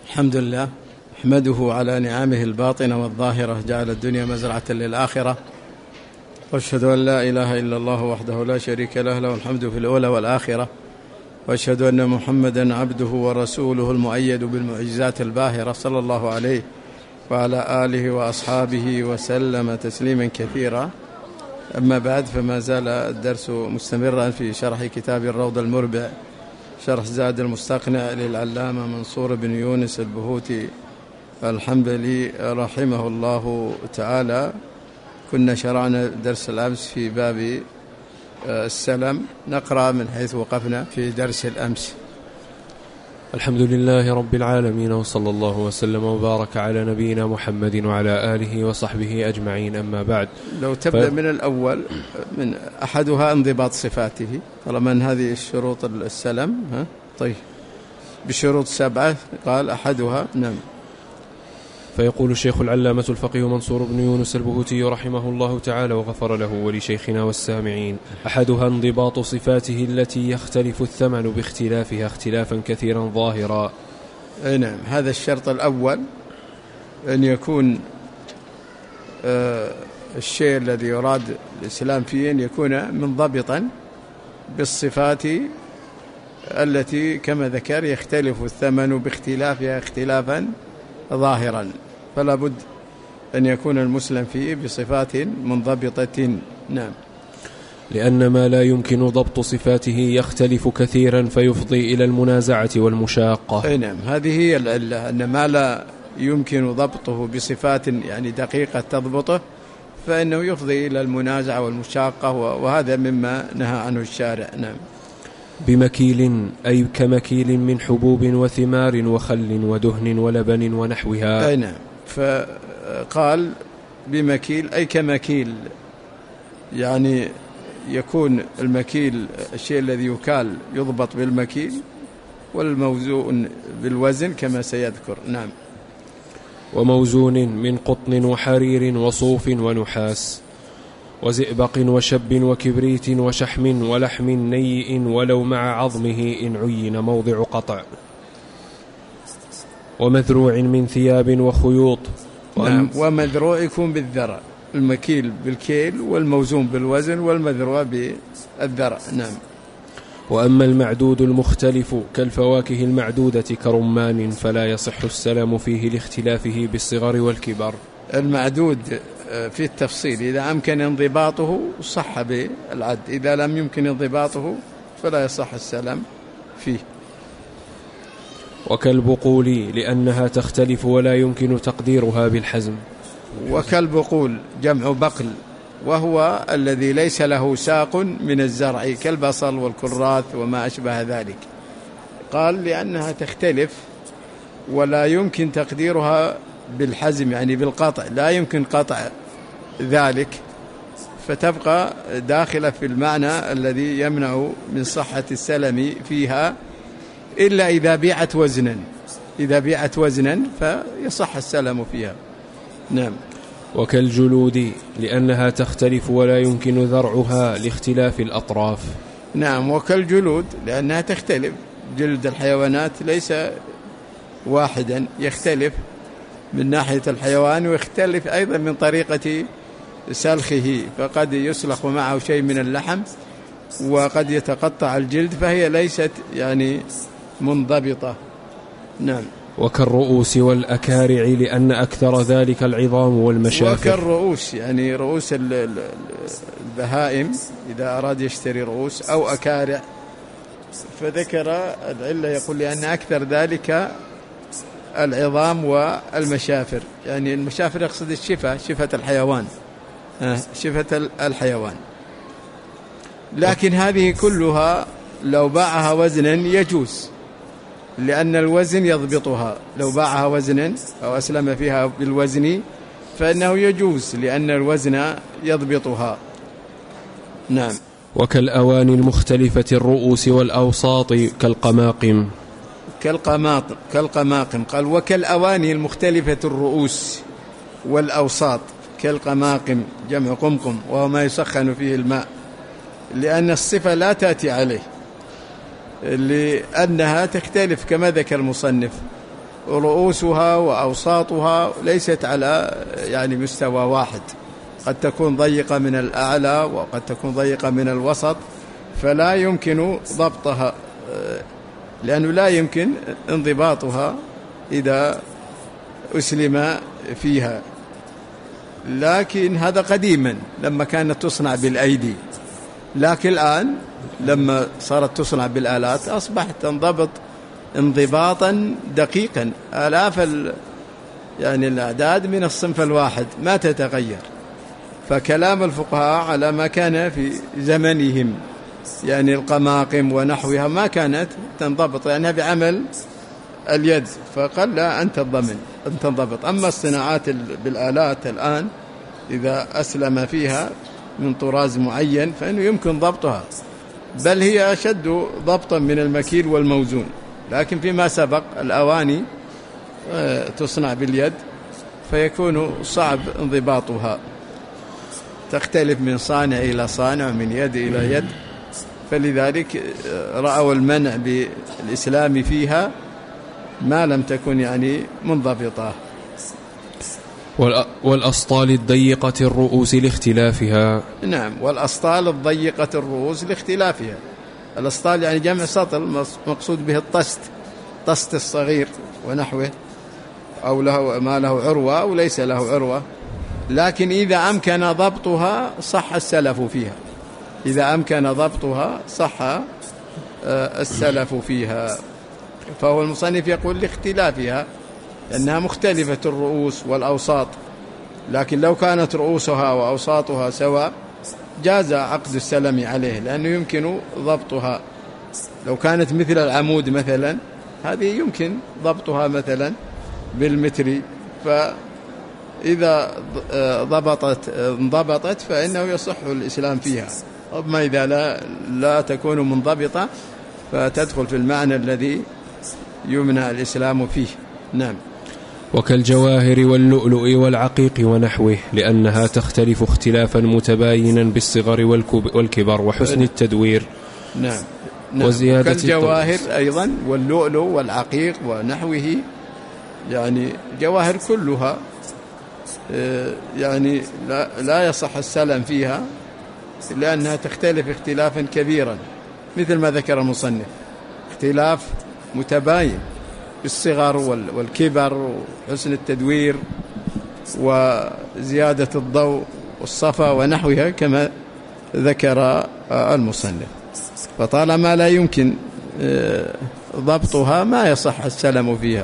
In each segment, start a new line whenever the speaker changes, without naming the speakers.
الحمد لله، أحمده على نعمه الباطنة والظاهرة، جعل الدنيا مزرعة للآخرة، وأشهد أن لا إله إلا الله وحده لا شريك له، له الحمد في الأولى والآخرة، وأشهد أن محمدا عبده ورسوله المؤيد بالمعجزات الباهرة، صلى الله عليه وعلى آله وأصحابه وسلم تسليما كثيرا. أما بعد، فما زال الدرس مستمرا في شرح كتاب الروض المربع، شرح زاد المستقنع للعلامة منصور بن يونس البهوتي الحنبلي رحمه الله تعالى. كنا شرعنا درس الأمس في باب السلم، نقرأ من حيث وقفنا في درس الأمس.
الحمد لله رب العالمين، وصلى الله وسلم وبارك على نبينا محمد وعلى آله وصحبه أجمعين. أما بعد،
لو تبدأ من الأول، من أحدها انضباط صفاته، طالما أن هذه الشروط السلم. طيب، بشروط 7 قال أحدها. نعم.
فيقول الشيخ العلامة الفقيه منصور بن يونس البهوتي رحمه الله تعالى وغفر له ولشيخنا والسامعين: أحدها انضباط صفاته التي يختلف الثمن باختلافها اختلافا كثيرا ظاهرا.
نعم، هذا الشرط الأول، أن يكون الشيء الذي يراد الإسلام فيه أن يكون منضبطا بالصفات التي كما ذكر يختلف الثمن باختلافها اختلافا ظاهرا، فلا بد أن يكون المسلم فيه بصفات منضبطة. نعم.
لأن ما لا يمكن ضبط صفاته يختلف كثيرا فيفضي إلى المنازعة والمشاقة.
نعم، هذه هي العلة، أن ما لا يمكن ضبطه بصفات يعني دقيقة تضبطه فإنه يفضي إلى المنازعة والمشاقة، وهذا مما نهى عنه الشارع. نعم.
بمكيل أي كمكيل من حبوب وثمار وخل ودهن ولبن ونحوها.
نعم، فقال بمكيل أي كمكيل، يعني يكون المكيل الشيء الذي يكال يضبط بالمكيل، والموزون بالوزن كما سيذكر. نعم.
وموزون من قطن وحرير وصوف ونحاس وزئبق وشب وكبريت وشحم ولحم نيء ولو مع عظمه إن عين موضع قطع، ومذروع من ثياب وخيوط.
نعم، ومذروع يكون بالذرع، المكيل بالكيل والموزون بالوزن والمذروع بالذرع. نعم.
وأما المعدود المختلف كالفواكه المعدودة كرمان فلا يصح السلام فيه لاختلافه بالصغر والكبر.
المعدود في التفصيل، إذا أمكن انضباطه صح بالعد، إذا لم يمكن انضباطه فلا يصح السلام فيه.
وكالبقول لأنها تختلف ولا يمكن تقديرها بالحزم.
وكالبقول جمع بقل، وهو الذي ليس له ساق من الزرع كالبصل والكراث وما أشبه ذلك. قال لأنها تختلف ولا يمكن تقديرها بالحزم، يعني بالقطع، لا يمكن قطع ذلك، فتبقى داخلة في المعنى الذي يمنع من صحة السلم فيها، إلا إذا بيعت وزنا، إذا بيعت وزنا فيصح السلم فيها. نعم.
وكالجلود لأنها تختلف ولا يمكن ذرعها لاختلاف الأطراف.
نعم، وكالجلود لأنها تختلف، جلد الحيوانات ليس واحدا، يختلف من ناحية الحيوان، ويختلف أيضا من طريقة سلخه، فقد يسلخ معه شيء من اللحم وقد يتقطع الجلد، فهي ليست يعني منضبطة. نعم.
وكالرؤوس والأكارع لأن أكثر ذلك العظام والمشافر.
وكالرؤوس يعني رؤوس البهائم إذا أراد يشتري رؤوس أو أكارع، فذكر العلة يقول لأن أكثر ذلك العظام والمشافر، يعني المشافر يقصد الشفة، شفة الحيوان، شفة الحيوان. لكن هذه كلها لو باعها وزنا يجوز، لأن الوزن يضبطها، لو باعها وزنا أو أسلم فيها بالوزن فإنه يجوز، لأن الوزن يضبطها. نعم.
وكالأواني المختلفة الرؤوس والأوساط كالقماقم.
كالقماقم قال وكالأواني المختلفة الرؤوس والأوساط كالقماقم، جمع قمقم، وهو ما يسخن فيه الماء، لأن الصفة لا تأتي عليه، لأنها تختلف كما ذكر المصنف. رؤوسها وأوساطها ليست على يعني مستوى واحد، قد تكون ضيقة من الأعلى وقد تكون ضيقة من الوسط، فلا يمكن ضبطها، لأنه لا يمكن انضباطها إذا أسلم فيها. لكن هذا قديما لما كانت تصنع بالأيدي، لكن الآن لما صارت تصنع بالآلات أصبحت تنضبط انضباطا دقيقا، آلاف يعني الأعداد من الصنف الواحد ما تتغير. فكلام الفقهاء على ما كان في زمنهم، يعني القماقم ونحوها ما كانت تنضبط لأنها بعمل اليد، فقل أن تنضبط. أما الصناعات بالآلات الآن إذا أسلم فيها من طراز معين فإنه يمكن ضبطها، بل هي أشد ضبطا من المكيل والموزون. لكن فيما سبق الأواني تصنع باليد فيكون صعب انضباطها، تختلف من صانع إلى صانع، من يد إلى يد، فلذلك رأوا المنع بالإسلام فيها ما لم تكن يعني منضبطة.
والأسطال الضيقة الرؤوس لاختلافها.
نعم، والأسطال الضيقة الرؤوس لاختلافها. الأسطال يعني جمع سطل، مقصود به الطست الصغير ونحوه، أو له ما له عروة أو ليس له عروة. لكن إذا أمكن ضبطها صح السلف فيها، إذا أمكن ضبطها صح السلف فيها. فهو المصنف يقول لاختلافها، لأنها مختلفة الرؤوس والأوساط. لكن لو كانت رؤوسها وأوساطها سواء جاز عقد السلم عليه، لأنه يمكن ضبطها. لو كانت مثل العمود مثلا هذه يمكن ضبطها مثلا بالمتر، فإذا انضبطت فإنه يصح الإسلام فيها. أما إذا لا تكون منضبطة فتدخل في المعنى الذي يمنع الإسلام فيه. نعم.
وكالجواهر واللؤلؤ والعقيق ونحوه، لأنها تختلف اختلافا متباينا بالصغر والكبر وحسن التدوير.
نعم. وزيادة كالجواهر أيضا واللؤلؤ والعقيق ونحوه، يعني جواهر كلها يعني لا يصح السلم فيها لأنها تختلف اختلافا كبيرا، مثل ما ذكر المصنف، اختلاف متباين بالصغر والكبر وحسن التدوير وزيادة الضوء والصفا ونحوها كما ذكر المصنف. فطالما لا يمكن ضبطها ما يصح السلم فيها.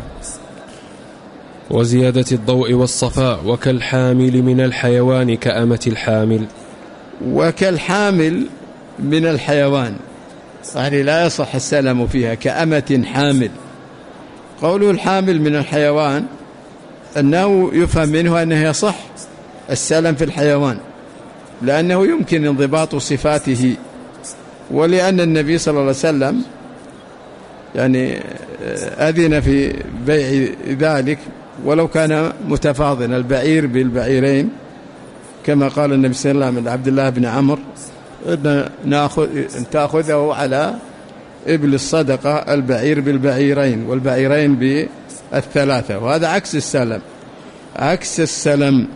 وزيادة الضوء والصفاء. وكالحامل من الحيوان كأمة الحامل.
وكالحامل من الحيوان يعني لا يصح السلم فيها كأمة حامل. قوله الحامل من الحيوان أنه يفهم منه أنه يصح السلم في الحيوان، لأنه يمكن انضباط صفاته، ولأن النبي صلى الله عليه وسلم يعني أذن في بيع ذلك ولو كان متفاضلا، البعير بالبعيرين، كما قال النبي صلى الله عليه وسلم لعبد الله بن عمرو أن تأخذه على إبل الصدقة البعير بالبعيرين والبعيرين بالثلاثة، وهذا عكس السلم، عكس السلم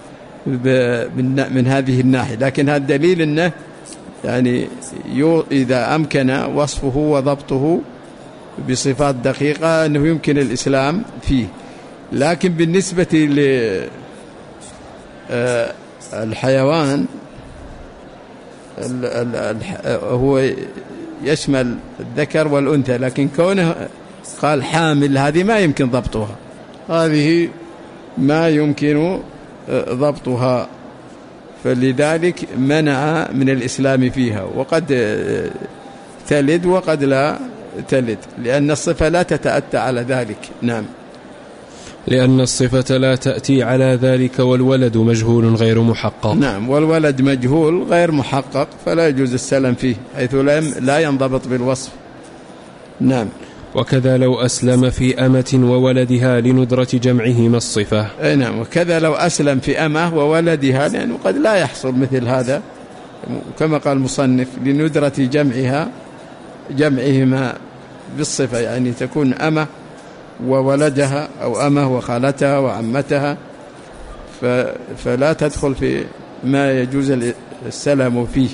من هذه الناحية. لكن هذا دليل أنه يعني إذا أمكن وصفه وضبطه بصفات دقيقة أنه يمكن الإسلام فيه. لكن بالنسبة للحيوان هو يشمل الذكر والأنثى، لكن كونه قال حامل هذه ما يمكن ضبطها، هذه ما يمكن ضبطها، فلذلك منع من الإسلام فيها. وقد تلد وقد لا تلد، لأن الصفة لا تتأتى على ذلك. نعم.
لأن الصفة لا تأتي على ذلك، والولد مجهول غير محقق.
نعم، والولد مجهول غير محقق، فلا يجوز السلم فيه حيث لا ينضبط بالوصف. نعم.
وكذا لو أسلم في أمة وولدها لندرة جمعهما الصفة.
نعم، وكذا لو أسلم في أمة وولدها، لأنه قد لا يحصل مثل هذا، كما قال المصنف لندرة جمعهما بالصفة، يعني تكون أمة وولدها أو أمه وخالتها وعمتها، فلا تدخل في ما يجوز السلم فيه.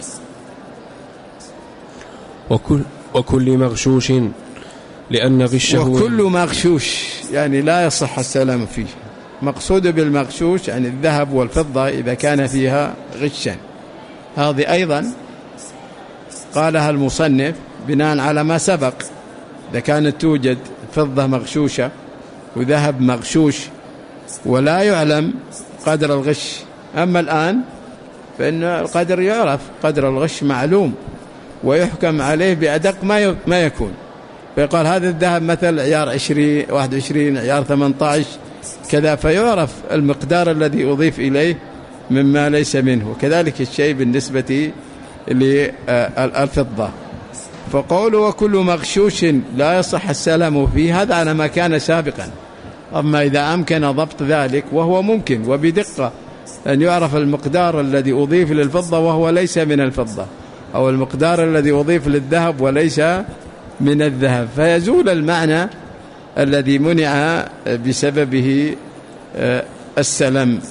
وكل مغشوش لأن غشه،
وكل مغشوش يعني لا يصح السلام فيه. مقصود بالمغشوش يعني الذهب والفضة إذا كان فيها غشا. هذه أيضا قالها المصنف بناء على ما سبق. إذا كانت توجد فضة مغشوشة وذهب مغشوش ولا يعلم قدر الغش، أما الآن فإن القدر يعرف، قدر الغش معلوم ويحكم عليه بأدق ما يكون. فيقال هذا الذهب مثل عيار 20 21 عيار 18 كذا، فيعرف المقدار الذي أضيف إليه مما ليس منه. كذلك الشيء بالنسبة للفضة. فقوله وكل مغشوش لا يصح السلام فيه، هذا على ما كان سابقا. أما إذا أمكن ضبط ذلك، وهو ممكن وبدقة أن يعرف المقدار الذي أضيف للفضة وهو ليس من الفضة، أو المقدار الذي أضيف للذهب وليس من الذهب، فيزول المعنى الذي منع بسببه السلم.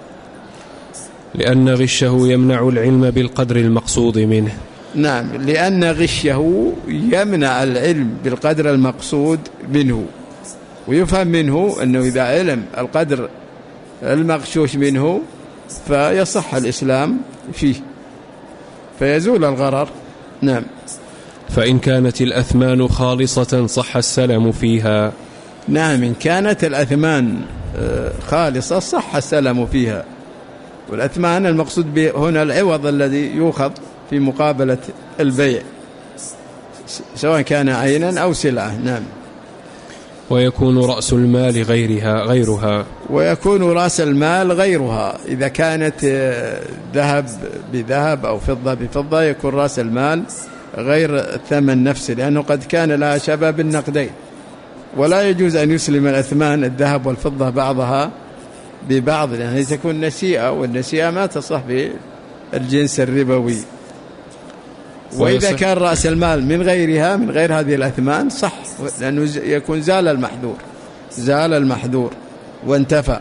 لأن غشه يمنع العلم بالقدر المقصود منه.
نعم، لأن غشه يمنع العلم بالقدر المقصود منه. ويفهم منه أنه إذا علم القدر المغشوش منه فيصح الإسلام فيه، فيزول الغرر. نعم.
فإن كانت الأثمان خالصة صح السلم فيها.
نعم، إن كانت الأثمان خالصة صح السلم فيها. والأثمان المقصود هنا العوض الذي يؤخذ في مقابلة البيع، سواء كان عينا أو سلعة. نعم.
ويكون رأس المال غيرها. ويكون
رأس المال غيرها. إذا كانت ذهب بذهب أو فضة بفضة يكون رأس المال غير الثمن نفسه، لأنه قد كان لها شبه بالنقدين. ولا يجوز أن يسلم الأثمان الذهب والفضة بعضها ببعض، لأنها تكون نسيئة، والنسيئة ما تصح بالجنس الربوي. وإذا كان رأس المال من غيرها، من غير هذه الأثمان، صح، لأنه يكون زال المحذور وانتفى.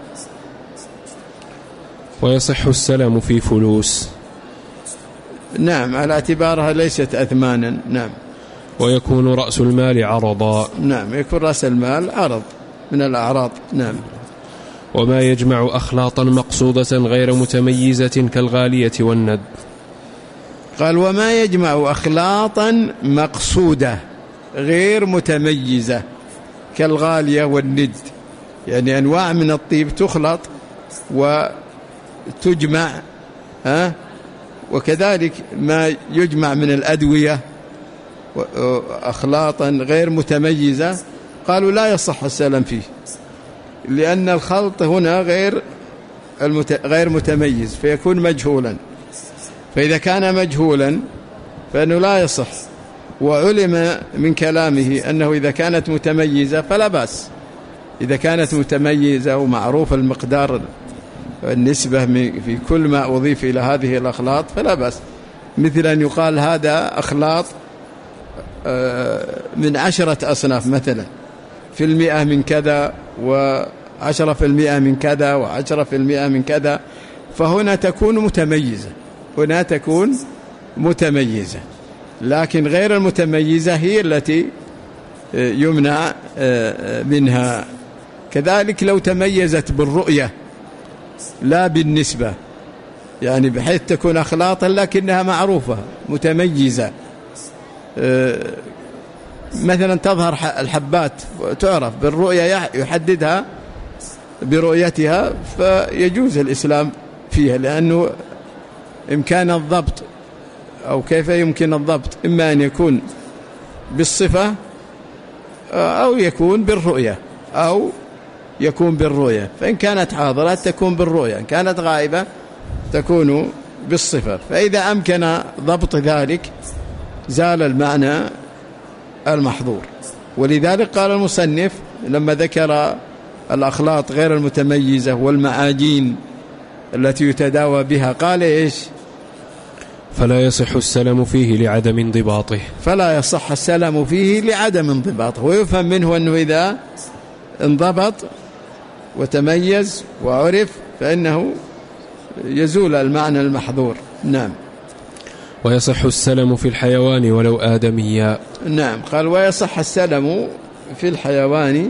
ويصح السلام في فلوس.
نعم، على اعتبارها ليست أثمانا. نعم.
ويكون رأس المال عرضا.
نعم، يكون رأس المال عرض من الأعراض. نعم.
وما يجمع أخلاطا مقصودة غير متميزة كالغالية والند.
قال وما يجمع أخلاطا مقصودة غير متميزة كالغالية والند، يعني أنواع من الطيب تخلط وتجمع، وكذلك ما يجمع من الأدوية أخلاطا غير متميزة. قالوا لا يصح السلام فيه، لأن الخلط هنا غير متميز، فيكون مجهولا. فإذا كان مجهولا فإنه لا يصح. وعلم من كلامه أنه إذا كانت متميزة فلا بأس. إذا كانت متميزة ومعروف المقدار النسبة في كل ما أضيف إلى هذه الأخلاط فلا بأس. مثل أن يقال هذا أخلاط من 10 أصناف مثلا، 1% من كذا، 10% من كذا، 10% من كذا، فهنا تكون متميزة. لكن غير المتميزة هي التي يمنع منها. كذلك لو تميزت بالرؤية لا بالنسبة، يعني بحيث تكون أخلاطا لكنها معروفة متميزة، مثلا تظهر الحبات تعرف بالرؤية، يحددها برؤيتها، فيجوز الإسلام فيها، لأنه إمكان الضبط أو كيف يمكن الضبط إما أن يكون بالصفة أو يكون بالرؤية، فإن كانت حاضرة تكون بالرؤية، إن كانت غائبة تكون بالصفة. فإذا أمكن ضبط ذلك زال المعنى المحظور. ولذلك قال المصنف لما ذكر الأخلاط غير المتميزة والمعاجين التي يتداوى بها قال إيش؟
فلا يصح السلام فيه لعدم انضباطه.
فلا يصح السلام فيه لعدم انضباطه. ويفهم منه أنه إذا انضبط وتميز وعرف فإنه يزول المعنى المحظور. نعم.
ويصح السلم في الحيوان ولو آدميا.
نعم. قال ويصح السلم في الحيوان،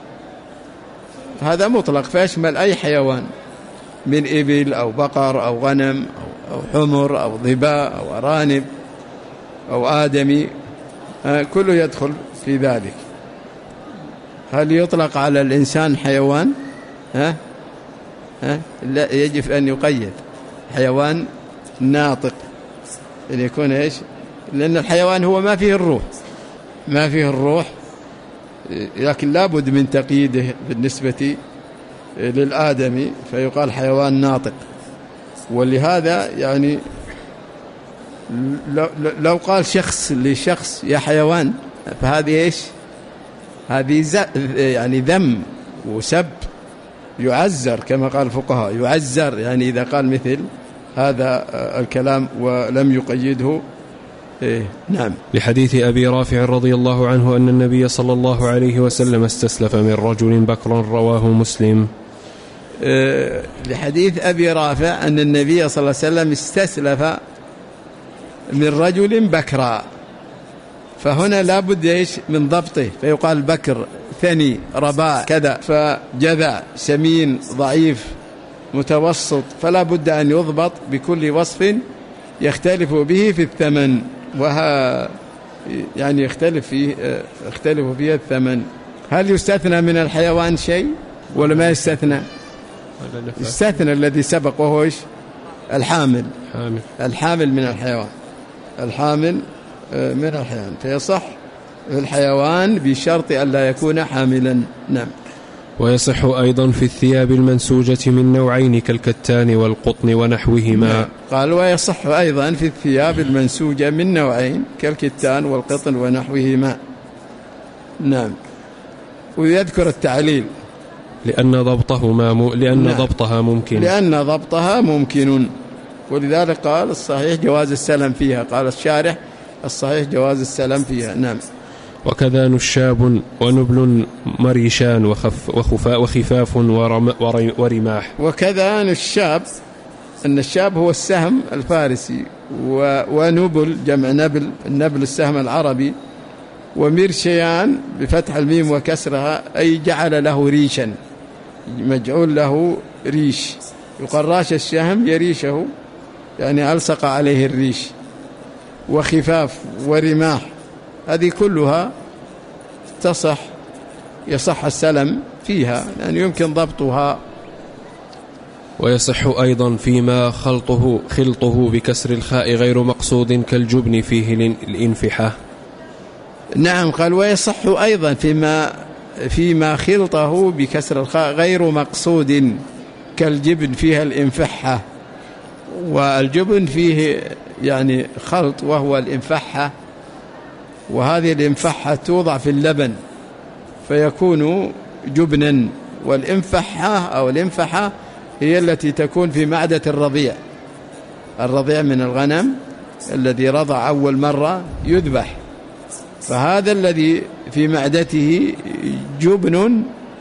هذا مطلق فيشمل أي حيوان من إبل أو بقر أو غنم أو حمر أو ظباء أو أرانب أو آدمي، كله يدخل في ذلك. هل يطلق على الإنسان حيوان؟ لا، يجب أن يقيد حيوان ناطق أن يكون إيش؟ لأن الحيوان هو ما فيه الروح، ما فيه الروح، لكن لابد من تقييده بالنسبة للآدمي فيقال حيوان ناطق. ولهذا يعني لو قال شخص لشخص يا حيوان فهذه إيش؟ هذه يعني ذم وسب، يعزر كما قال الفقهاء، يعزر يعني إذا قال مثل هذا الكلام ولم يقيده. نعم.
لحديث أبي رافع رضي الله عنه أن النبي صلى الله عليه وسلم استسلف من رجل بكرا، رواه مسلم.
لحديث أبي رافع أن النبي صلى الله عليه وسلم استسلف من رجل بكرا، فهنا لابد إيش من ضبطه، فيقال بكر، ثني، رباع، كذا، فجذع، سمين، ضعيف، متوسط، فلا بد أن يضبط بكل وصف يختلف به في الثمن، يعني يختلف فيه الثمن. هل يستثنى من الحيوان شيء ولا ما يستثنى؟ يستثنى الذي سبق وهو إيش؟ الحامل من الحيوان، الحامل من الحيوان، فيصح الحيوان بشرط أن لا يكون حاملا. نعم.
ويصح أيضا في الثياب المنسوجة من نوعين كالكتان والقطن ونحوهما.
نعم. قال ويصح أيضا في الثياب المنسوجة من نوعين كالكتان والقطن ونحوهما. نعم. ويذكر التعليل
لأن ضبطها ممكن، ولذلك قال الصحيح جواز السلم فيها، قال الشارح الصحيح جواز السلم فيها. نعم. وكذا نشاب ونبل مريشان وخفاف ورماح.
وكذا نشاب، النشاب هو السهم الفارسي، ونبل جمع نبل، النبل السهم العربي، ومرشيان بفتح الميم وكسرها أي جعل له ريشا، مجعول له ريش، يقال راش السهم يريشه يعني ألصق عليه الريش. وخفاف ورماح، هذه كلها يصح السلم فيها لأن يمكن ضبطها.
ويصح أيضا فيما خلطه بكسر الخاء غير مقصود كالجبن فيه الانفحة.
نعم. قال ويصح أيضا فيما خلطه بكسر الخاء غير مقصود كالجبن فيها الانفحة. والجبن فيه يعني خلط وهو الانفحة، وهذه الانفحة توضع في اللبن فيكون جبنا، والانفحة أو الانفحة هي التي تكون في معدة الرضيع من الغنم الذي رضع أول مرة يذبح، فهذا الذي في معدته جبن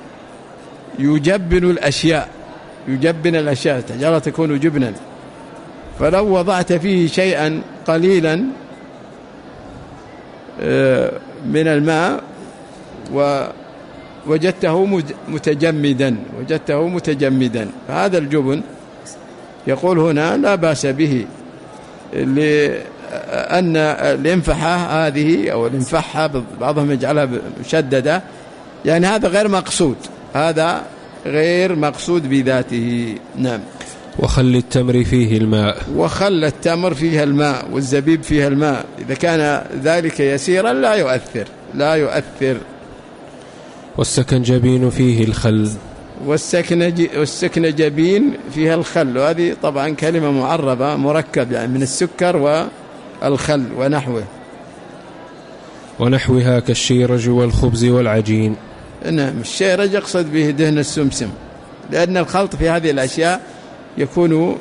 يجبن الأشياء تجعلها تكون جبنا. فلو وضعت فيه شيئا قليلا من الماء ووجدته متجمدا، فهذا الجبن يقول هنا لا بأس به، لأن الانفحة هذه أو الانفحة بعضهم يجعلها مشددة، يعني هذا غير مقصود بذاته. نعم.
وخل التمر فيها الماء والزبيب فيها الماء، إذا كان ذلك يسيرا لا يؤثر. والسكنجبين فيه الخل،
والسكنجبين فيها الخل، وهذه طبعا كلمة معربة مركب يعني من السكر والخل
ونحوها كالشيرج والخبز والعجين.
نعم. الشيرج يقصد به دهن السمسم، لأن الخلط في هذه الأشياء يكون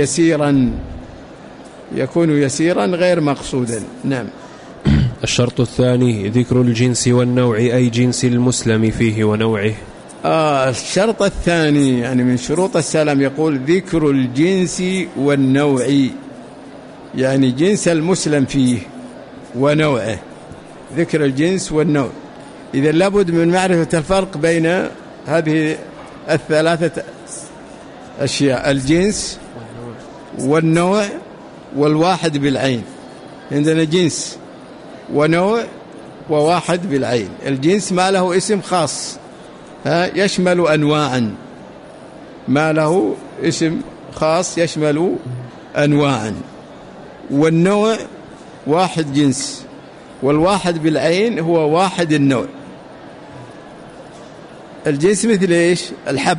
يسيرا غير مقصودا. نعم.
الشرط الثاني ذكر الجنس والنوع، أي جنس المسلم فيه ونوعه.
الشرط الثاني يعني من شروط السلم يقول ذكر الجنس والنوع، يعني جنس المسلم فيه ونوعه، ذكر الجنس والنوع. إذا لابد من معرفة الفرق بين هذه الثلاثة أشياء، الجنس والنوع والواحد بالعين. عندنا جنس ونوع وواحد بالعين. الجنس ما له اسم خاص يشمل أنواعا، ما له اسم خاص يشمل أنواعا. والنوع واحد جنس، والواحد بالعين هو واحد النوع. الجنس مثل إيش؟ الحب،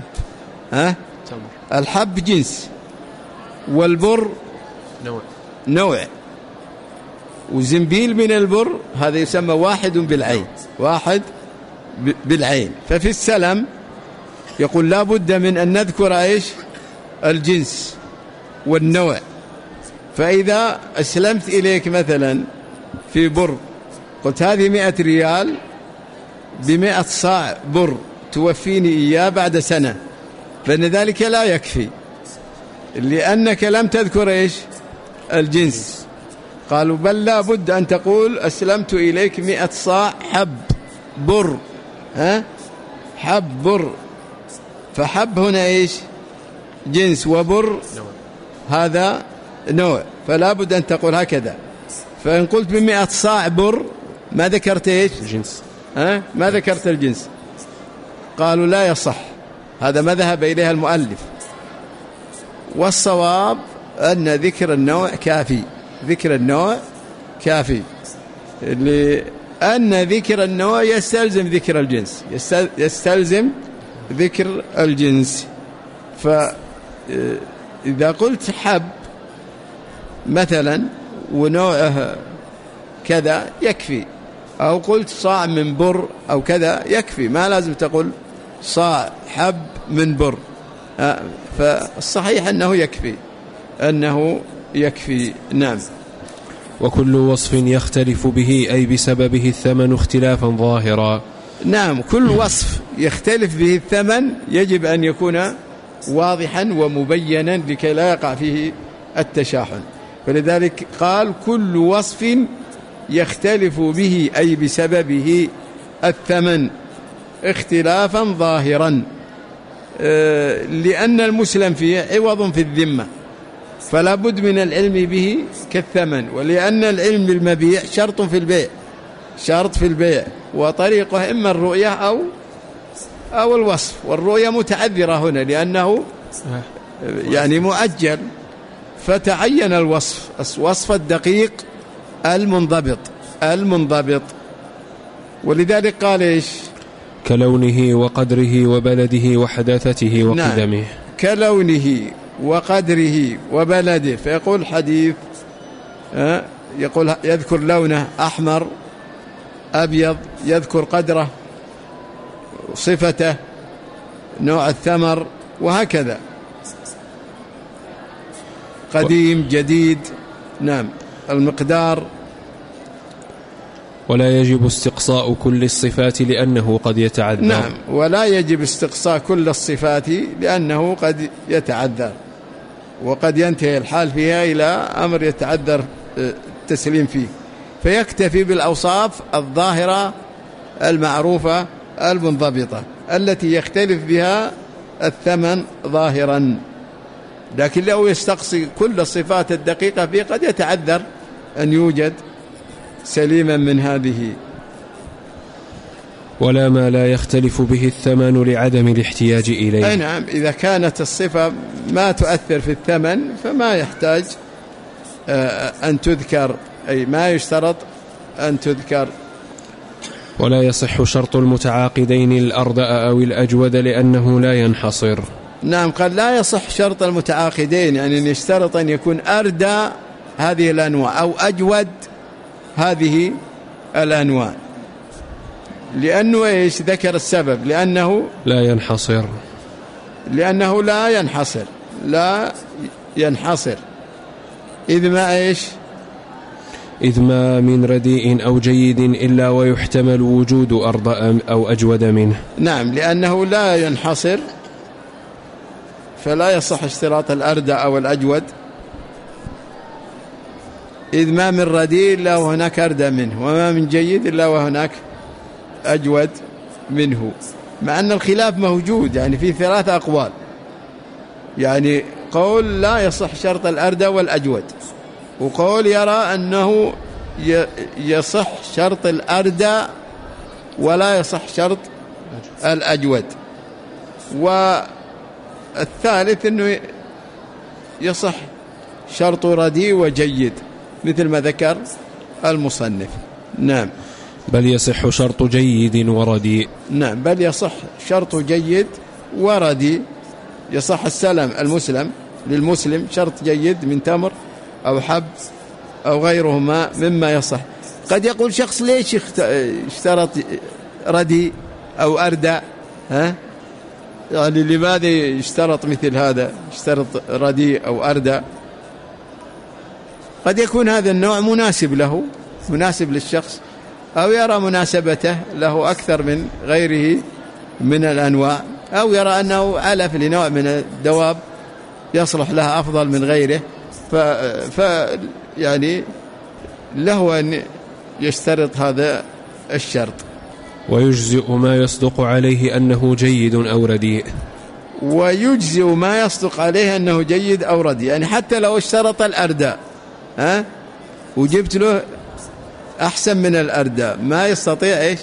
الحب جنس، والبر نوع، وزنبيل من البر هذا يسمى واحد بالعين، واحد بالعين. ففي السلم يقول لا بد من أن نذكر إيش؟ الجنس والنوع. فإذا أسلمت إليك مثلا في بر، قلت هذه 100 ريال ب100 صاع بر توفيني إياه بعد سنة، فإن ذلك لا يكفي لأنك لم تذكر إيش؟ الجنس. قالوا بل لا بد أن تقول أسلمت إليك 100 صاع حب بر، حب بر. فحب هنا إيش؟ جنس، وبر هذا نوع، فلا بد أن تقول هكذا. فإن قلت ب100 صاع بر ما ذكرت إيش؟ الجنس، ما ذكرت الجنس. قالوا لا يصح، هذا ما ذهب إليها المؤلف. والصواب أن ذكر النوع كافي، ذكر النوع كافي، لأن ذكر النوع يستلزم ذكر الجنس، يستلزم ذكر الجنس. فإذا قلت حب مثلا ونوعه كذا يكفي، أو قلت صاع من بر أو كذا يكفي، ما لازم تقول صاع حب من بر. فالصحيح أنه يكفي، أنه يكفي. نعم.
وكل وصف يختلف به أي بسببه الثمن اختلافا ظاهرا.
نعم، كل وصف يختلف به الثمن يجب أن يكون واضحا ومبينا لكي لا يقع فيه التشاحن. فلذلك قال كل وصف يختلف به أي بسببه الثمن اختلافا ظاهرا، لأن المسلم فيه عوض في الذمة، فلا بد من العلم به كالثمن. ولأن العلم بالمبيع شرط في البيع، شرط في البيع، وطريقه إما الرؤية أو الوصف. والرؤية متعذرة هنا لأنه يعني مؤجل، فتعين الوصف الدقيق المنضبط. ولذلك قال إيش؟
كلونه وقدره وبلده وحداثته وقدمه.
نعم. كلونه وقدره وبلده. فيقول حديث يقول يذكر لونه أحمر أبيض، يذكر قدره صفته نوع الثمر وهكذا، قديم جديد. نعم. المقدار.
ولا يجب استقصاء كل الصفات لأنه قد يتعذر.
نعم، ولا يجب استقصاء كل الصفات لأنه قد يتعذر، وقد ينتهي الحال فيها إلى أمر يتعذر التسليم فيه. فيكتفي بالأوصاف الظاهرة المعروفة المنضبطة التي يختلف بها الثمن ظاهرا. لكن لو يستقصي كل الصفات الدقيقة فيه قد يتعذر أن يوجد سليما من هذه.
ولا ما لا يختلف به الثمن لعدم الاحتياج إليه.
أي نعم، إذا كانت الصفة ما تؤثر في الثمن فما يحتاج أن تذكر، أي ما يشترط أن تذكر.
ولا يصح شرط المتعاقدين الأردأ أو الأجود لأنه لا ينحصر.
نعم، قال لا يصح شرط المتعاقدين، يعني يشترط أن يكون أردى هذه الأنواع أو أجود هذه الأنواع، لأنه إيش؟ ذكر السبب، لأنه
لا ينحصر،
لأنه لا ينحصر إذ ما إيش؟
إذ ما من رديء أو جيد إلا ويحتمل وجود أرضى أو أجود منه.
نعم، لأنه لا ينحصر، فلا يصح اشتراط الأردى أو الأجود، إذ ما من رديء إلا وهناك أردى منه، وما من جيد إلا وهناك أجود منه، مع أن الخلاف موجود. يعني في 3 أقوال، يعني قول لا يصح شرط الأردى والأجود، وقول يرى أنه يصح شرط الأردى ولا يصح شرط الأجود، والثالث أنه يصح شرط رديء وجيد مثل ما ذكر المصنف. نعم،
بل يصح شرط جيد ورديء.
نعم، بل يصح شرط جيد ورديء. يصح السلم المسلم للمسلم شرط جيد من تمر أو حب أو غيرهما مما يصح. قد يقول شخص ليش اشترط رديء أو أردى؟ يعني لماذا يشترط مثل هذا، يشترط رديء أو أردى؟ قد يكون هذا النوع مناسب له، مناسب للشخص، أو يرى مناسبته له أكثر من غيره من الأنواع، أو يرى أنه علف لنوع من الدواب يصلح لها أفضل من غيره، يعني له أن يشترط هذا الشرط.
ويجزئ ما يصدق عليه أنه جيد أو رديء.
ويجزئ ما يصدق عليه أنه جيد أو رديء، يعني حتى لو اشترط الأردى وجبت له أحسن من الأردى ما يستطيع إيش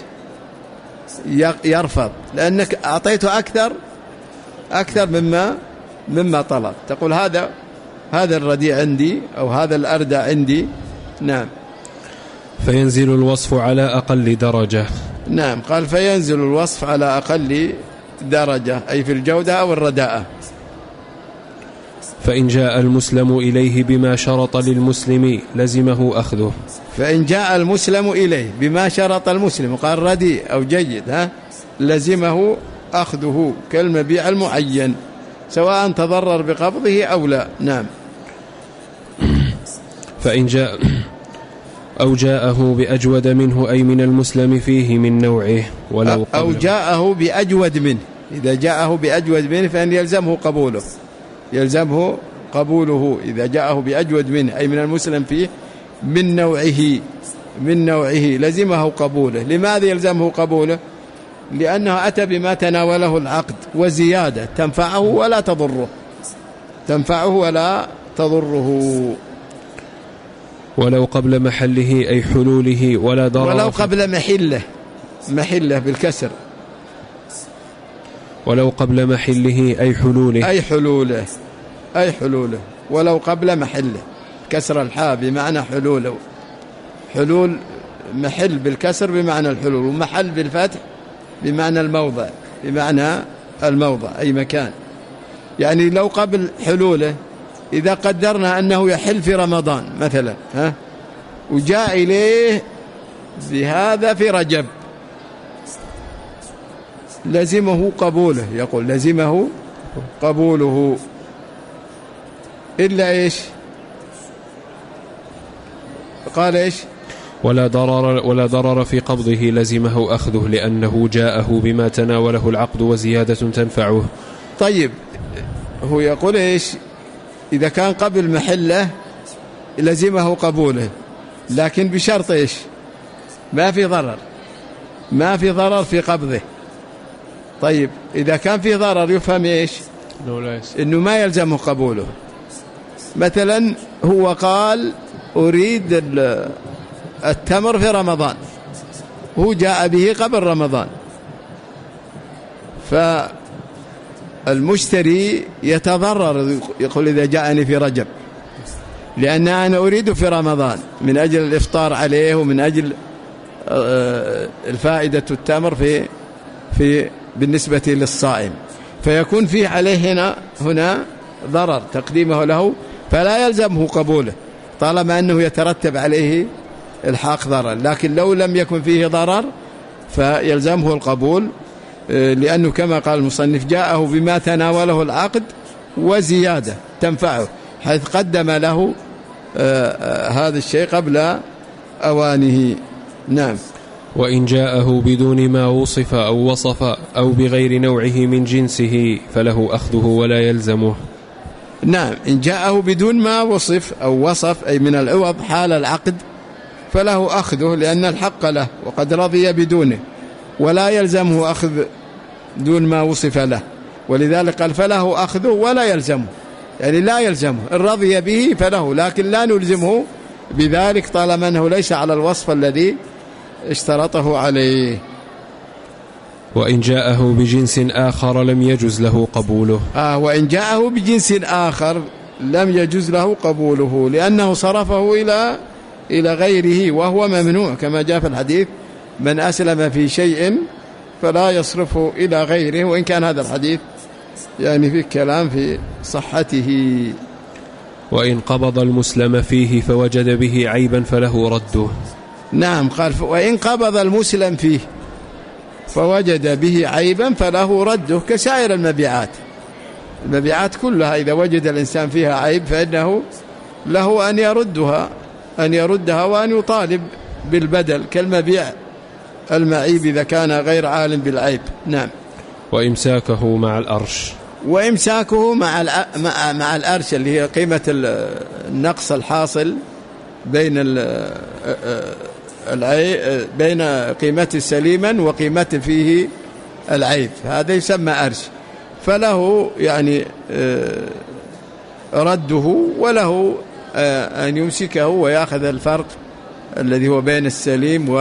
يرفض، لأنك أعطيته أكثر مما طلب. تقول هذا الرديء عندي أو هذا الأردى عندي. نعم.
فينزل الوصف على أقل درجة.
نعم، قال فينزل الوصف على أقل درجة، أي في الجودة أو الرداءة.
فإن جاء المسلم إليه بما شرط للمسلم لزمه أخذه.
فإن جاء المسلم إليه بما شرط المسلم، قال رديء أو جيد، لزمه أخذه كالمبيع المعين سواء تضرر بقبضه أو لا. نعم.
فإن جاء أو جاءه بأجود منه، أي من المسلم فيه من نوعه، ولو
أو جاءه بأجود منه. إذا جاءه بأجود منه فإن يلزمه قبوله إذا جاءه بأجود منه، أي من المسلم فيه من نوعه لزمه قبوله. لماذا يلزمه قبوله؟ لأنه أتى بما تناوله العقد وزيادة تنفعه ولا تضره.
ولو قبل محله أي حلوله ولا ضرر.
ولو قبل محله بالكسر.
ولو قبل محله
أي حلوله. ولو قبل محله، كسر الحاء بمعنى حلوله. حلول محل بالكسر بمعنى الحلول، ومحل بالفتح بمعنى الموضع أي مكان. يعني لو قبل حلوله، إذا قدرنا أنه يحل في رمضان مثلا وجاء إليه بهذا في رجب، لزمه قبوله. يقول لزمه قبوله إلا إيش؟ قال إيش؟
ولا ضرر في قبضه لزمه أخذه، لأنه جاءه بما تناوله العقد وزيادة تنفعه.
طيب، هو يقول إيش؟ إذا كان قبل محله لزمه قبوله، لكن بشرط إيش؟ ما في ضرر في قبضه. طيب، إذا كان في ضرر يفهم إيش؟ إنه ما يلزمه قبوله. مثلا هو قال أريد التمر في رمضان، هو جاء به قبل رمضان، فالمشتري يتضرر، يقول إذا جاءني في رجب، لأن أنا أريد في رمضان من أجل الإفطار عليه ومن أجل الفائدة التمر في بالنسبة للصائم، فيكون فيه عليه هنا ضرر تقديمه له، فلا يلزمه قبوله طالما أنه يترتب عليه الحاق ضرر. لكن لو لم يكن فيه ضرر فيلزمه القبول، لأنه كما قال المصنف جاءه بما تناوله العقد وزيادة تنفعه، حيث قدم له هذا الشيء أوانه. نعم.
وإن جاءه بدون ما وصف أو وصف أو بغير نوعه من جنسه فله أخذه ولا يلزمه.
نعم، إن جاءه بدون ما وصف أو وصف أي من العوض حال العقد فله أخذه لأن الحق له وقد رضي بدونه، ولا يلزمه أخذ دون ما وصف له، ولذلك قال فله أخذه ولا يلزمه، يعني لا يلزمه، إن رضي به فله، لكن لا نلزمه بذلك طالما أنه ليس على الوصف الذي اشترطه عليه.
وإن جاءه بجنس آخر لم يجز له قبوله.
وإن جاءه بجنس آخر لم يجز له قبوله لأنه صرفه إلى غيره وهو ممنوع، كما جاء في الحديث من أسلم في شيء فلا يصرفه إلى غيره، وإن كان هذا الحديث يعني في كلام في صحته.
وإن قبض المسلم فيه فوجد به عيبا فله رده.
نعم، قال وإن قبض المسلم فيه فوجد به عيبا فله رده كسائر المبيعات. المبيعات كلها إذا وجد الإنسان فيها عيب فإنه له أن يردها وأن يطالب بالبدل كالمبيع المعيب إذا كان غير عالم بالعيب. نعم.
وإمساكه مع الأرش.
وإمساكه مع الأرش اللي هي قيمة النقص الحاصل بين قيمة سليما وقيمة فيه العيب، هذا يسمى أرش، فله يعني رده وله أن يمسكه ويأخذ الفرق الذي هو بين السليم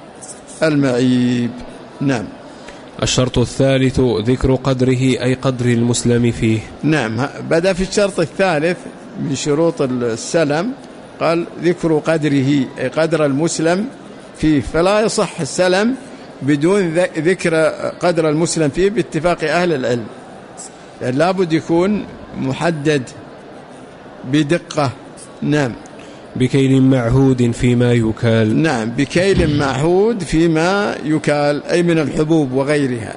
والمعيب. نعم.
الشرط الثالث ذكر قدره أي قدر المسلم فيه.
نعم، بدأ في الشرط الثالث من شروط السلم قال ذكر قدره أي قدر المسلم فيه، فلا يصح السلم بدون ذكر قدر المسلم فيه باتفاق أهل العلم، يعني لابد يكون محدد بدقة. نعم.
بكيل معهود فيما يكال.
نعم، بكيل معهود فيما يكال أي من الحبوب وغيرها.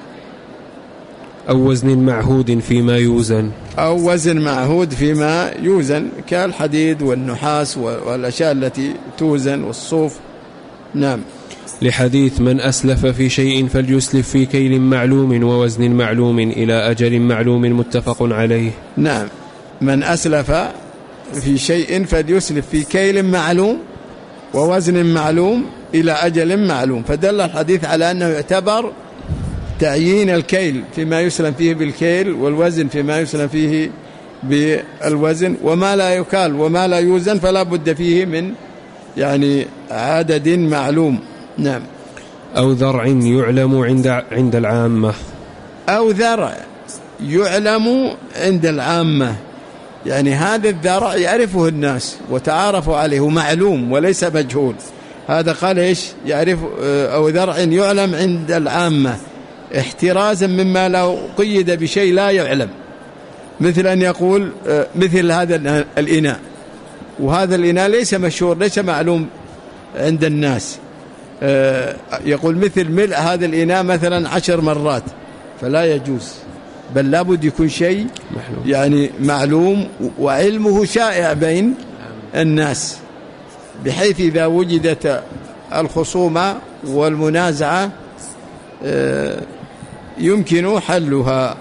أو وزن معهود فيما يوزن.
أو وزن معهود فيما يوزن كالحديد والنحاس والأشياء التي توزن والصوف. نعم.
لحديث من أسلف في شيء فليسلف في كيل معلوم ووزن معلوم إلى أجل معلوم متفق عليه.
نعم، من أسلف في شيء فليسلف في كيل معلوم ووزن معلوم إلى أجل معلوم، فدل الحديث على أنه يعتبر تعيين الكيل فيما يسلم فيه بالكيل والوزن فيما يسلم فيه بالوزن، وما لا يكال وما لا يوزن فلا بد فيه من يعني عدد معلوم. نعم.
أو ذرع يعلم عند العامة.
أو ذرع يعلم عند العامة، يعني هذا الذرع يعرفه الناس وتعارفوا عليه معلوم وليس مجهول، هذا قال إيش يعرف. أو ذرع يعلم عند العامة احترازا مما لو قيد بشيء لا يعلم، مثل أن يقول مثل هذا الإناء، وهذا الإناء ليس مشهور ليس معلوم عند الناس، يقول مثل ملء هذا الإناء مثلا 10 مرات، فلا يجوز، بل لابد يكون شيء يعني معلوم وعلمه شائع بين الناس، بحيث إذا وجدت الخصومة والمنازعة يمكن حلها.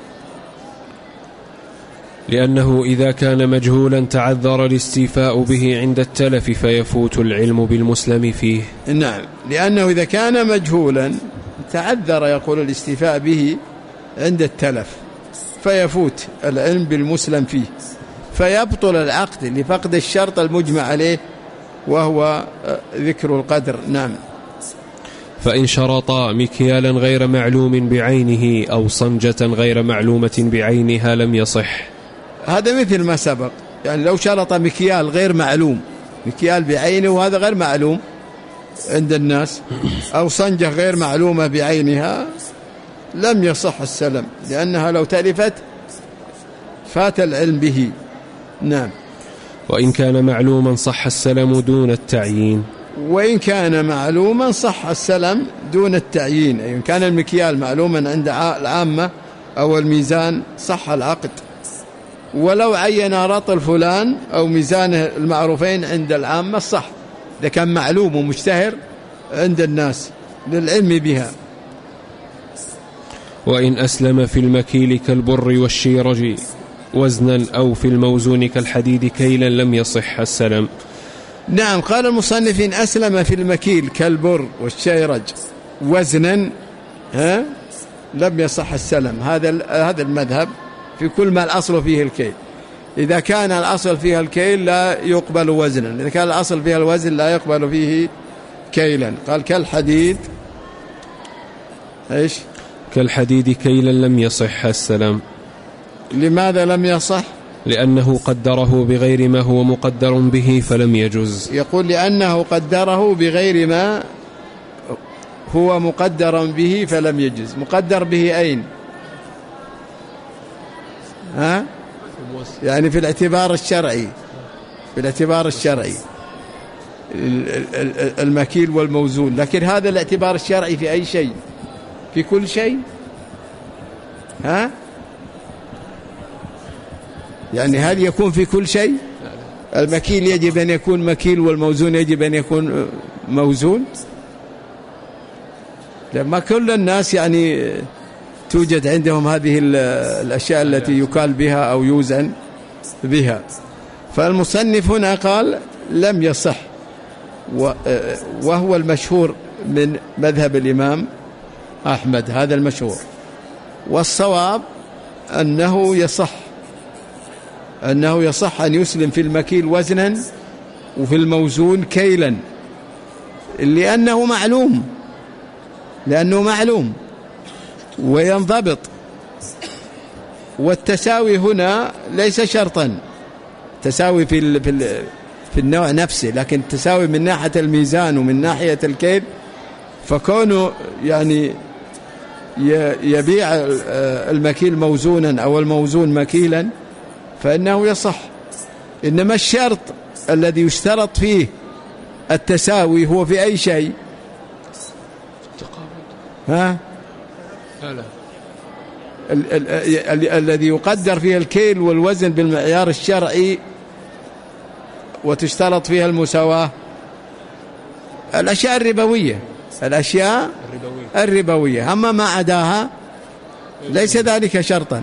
لأنه إذا كان مجهولا تعذر الاستيفاء به عند التلف فيفوت العلم بالمسلم فيه.
نعم، لأنه إذا كان مجهولا تعذر يقول الاستيفاء به عند التلف فيفوت العلم بالمسلم فيه، فيبطل العقد لفقد الشرط المجمع عليه وهو ذكر القدر. نعم.
فإن شرطا مكيالا غير معلوم بعينه أو صنجة غير معلومة بعينها لم يصح.
هذا مثل ما سبق، يعني لو شرط مكيال غير معلوم، مكيال بعينه وهذا غير معلوم عند الناس، أو صنجة غير معلومة بعينها لم يصح السلم، لأنها لو تلفت فات العلم به. نعم.
وإن كان معلوما صح السلم دون التعيين.
وإن كان معلوما صح السلم دون التعيين، أي إن كان المكيال معلوما عند العامة أو الميزان صح العقد، ولو عين رطل فلان أو ميزانه المعروفين عند العامة صح، إذا كان معلوم ومشتهر عند الناس للعلم بها.
وإن أسلم في المكيل كالبر والشيرج وزنا أو في الموزون كالحديد كيلا لم يصح السلم.
نعم، قال المصنف إن أسلم في المكيل كالبر والشيرج وزنا لم يصح السلم. هذا المذهب في كل ما الأصل فيه الكيل. إذا كان الأصل فيها الكيل لا يقبل وزنا، إذا كان الأصل فيها الوزن لا يقبل فيه كيلا. قال كالحديد إيش؟
كالحديد كيلا لم يصح السلم.
لماذا لم يصح؟
لأنه قدره بغير ما هو مقدر به فلم يجوز.
يقول لأنه قدره بغير ما هو مقدر به فلم يجوز. مقدر به أين؟ يعني في الاعتبار الشرعي، في الاعتبار الشرعي المكيل والموزون. لكن هذا الاعتبار الشرعي في أي شيء؟ في كل شيء؟ يعني هل يكون في كل شيء؟ المكيل يجب أن يكون مكيل والموزون يجب أن يكون موزون؟ لما كل الناس يعني توجد عندهم هذه الأشياء التي يكال بها أو يوزن بها. فالمصنف هنا قال لم يصح، وهو المشهور من مذهب الإمام أحمد، هذا المشهور. والصواب أنه يصح أن يسلم في المكيل وزنا وفي الموزون كيلا، لأنه معلوم وينضبط. والتساوي هنا ليس شرطا، تساوي في النوع نفسه، لكن التساوي من ناحية الميزان ومن ناحية الكيل. فكونه يعني يبيع المكيل موزونا أو الموزون مكيلا فإنه يصح. إنما الشرط الذي يشترط فيه التساوي هو في أي شيء؟ الذي يقدر فيه الكيل والوزن بالمعيار الشرعي وتشترط فيها المساواة الأشياء الربوية. أما ما عداها ليس ذلك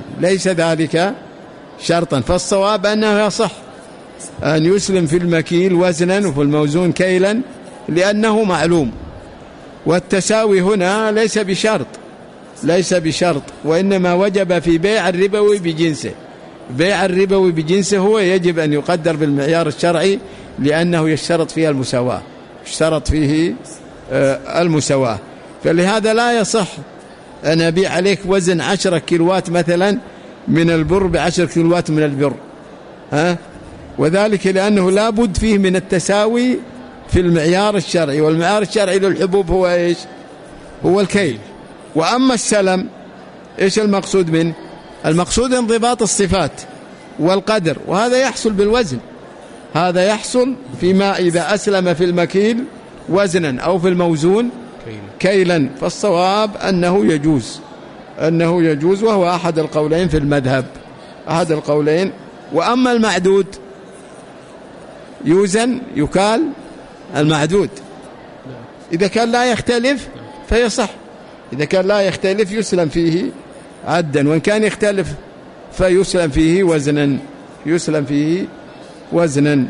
شرطا. فالصواب أنه يصح أن يسلم في المكيل وزنا وفي الموزون كيلا لأنه معلوم. والتساوي هنا ليس بشرط، وإنما وجب في بيع الربوي بجنسه. بيع الربوي بجنسه هو يجب أن يقدر بالمعيار الشرعي لأنه يشترط فيه المساواة. فلهذا لا يصح أن أبيع عليك وزن 10 كيلوات مثلا من البر ب10 كيلوات من البر، وذلك لأنه لا بد فيه من التساوي في المعيار الشرعي، والمعيار الشرعي للحبوب هو إيش؟ هو الكيل. وأما السلم إيش المقصود منه؟ المقصود انضباط الصفات والقدر، وهذا يحصل بالوزن. هذا يحصل فيما إذا أسلم في المكيل وزنا أو في الموزون كيلا. فالصواب أنه يجوز، وهو أحد القولين في المذهب، أحد القولين. وأما المعدود يكال المعدود إذا كان لا يختلف فيصح، إذا كان لا يختلف يسلم فيه عدا، وإن كان يختلف فيسلم فيه وزنا.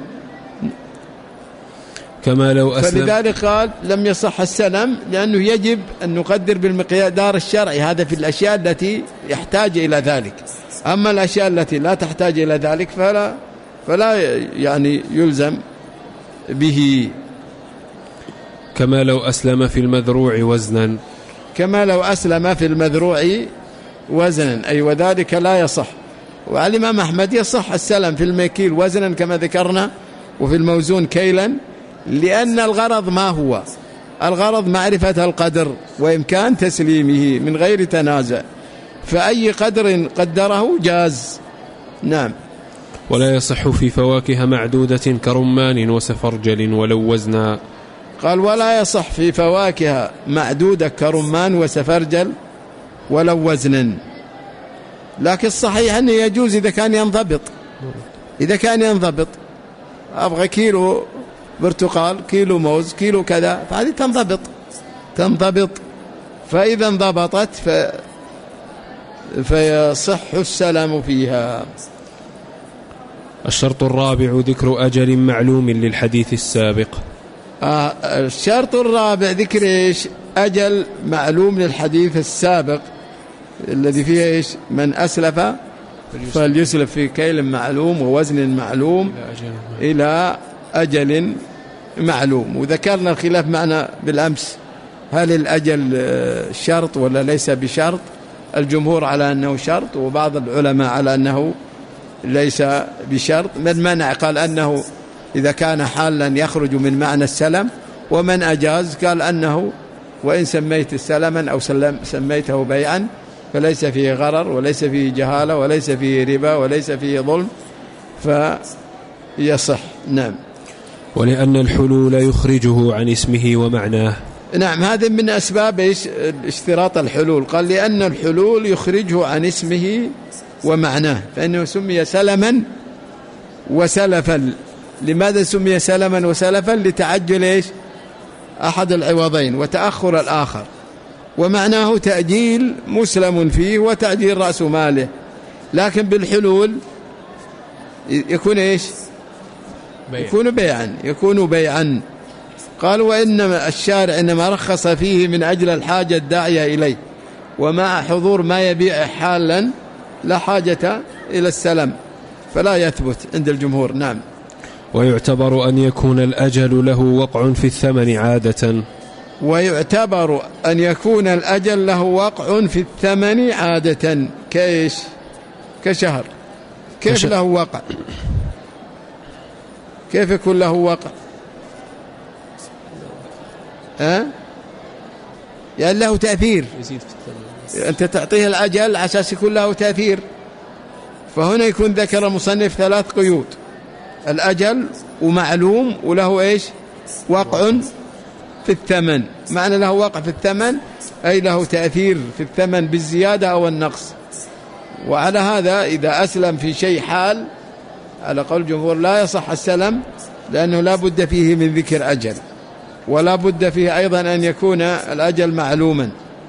كما لو أسلم.
فلذلك قال لم يصح السلم، لأنه يجب أن نقدر بالمقدار الشرعي. هذا في الأشياء التي يحتاج إلى ذلك. أما الأشياء التي لا تحتاج إلى ذلك فلا يعني يلزم به.
كما لو أسلم في المذروع وزنا، أي وذلك لا يصح.
وعلى الإمام أحمد يصح السلم في المكيل وزنا كما ذكرنا وفي الموزون كيلا، لأن الغرض ما هو؟ الغرض معرفة القدر وإمكان تسليمه من غير تنازع، فأي قدر قدره جاز. نعم.
ولا يصح في فواكه معدودة كرمان وسفرجل ولو وزنا.
قال ولا يصح في فواكه معدودة كرمان وسفرجل ولو وزنا، لكن الصحيح أنه يجوز إذا كان ينضبط. أبغى كيلو برتقال، كيلو موز، كيلو كذا، فهذه تنضبط. فإذا انضبطت فيصح السلام فيها.
الشرط الرابع ذكر أجل معلوم للحديث السابق.
الشرط الرابع ذكر إيش؟ أجل معلوم للحديث السابق الذي فيه إيش؟ من أسلف فليسلف في كيل معلوم ووزن معلوم إلى أجل معلوم. وذكرنا الخلاف معنا بالأمس، هل الأجل شرط ولا ليس بشرط؟ الجمهور على أنه شرط، وبعض العلماء على أنه ليس بشرط. من منع قال أنه إذا كان حالا يخرج من معنى السلم، ومن أجاز قال أنه وإن سميت سلما أو سميته بيعا فليس فيه غرر وليس فيه جهالة وليس فيه ربا وليس فيه ظلم فيصح. نعم.
ولأن الحلول يخرجه عن اسمه ومعناه.
نعم، هذا من أسباب اشتراط الحلول. قال لأن الحلول يخرجه عن اسمه ومعناه، فإنه سمي سلما وسلفا. لماذا سمي سلما وسلفا؟ لتعجل أحد العوضين وتأخر الآخر، ومعناه تأجيل مسلم فيه وتأجيل رأس ماله. لكن بالحلول يكون يكون بيعا. قالوا وإنما الشارع إنما رخص فيه من أجل الحاجة الداعية إليه، ومع حضور ما يبيع حالا لا حاجة إلى السلم، فلا يثبت عند الجمهور. نعم.
ويعتبر أن يكون الأجل له وقع في الثمن عادة.
ويعتبر أن يكون الأجل له وقع في الثمن عادة. كإيش؟ كشهر. كيف له وقع؟ كيف يكون له وقع؟ يعني له تأثير، أنت تعطيه الأجل عشان يكون له تأثير. فهنا يكون ذكر المصنف 3 قيود: الأجل ومعلوم وله وقع في الثمن. معنى له وقع في الثمن أي له تأثير في الثمن بالزيادة أو النقص. وعلى هذا إذا أسلم في شيء حال على قول الجمهور لا يصح السلم، لأنه لا بد فيه من ذكر أجل، ولا بد فيه أيضا أن يكون الأجل معلوما،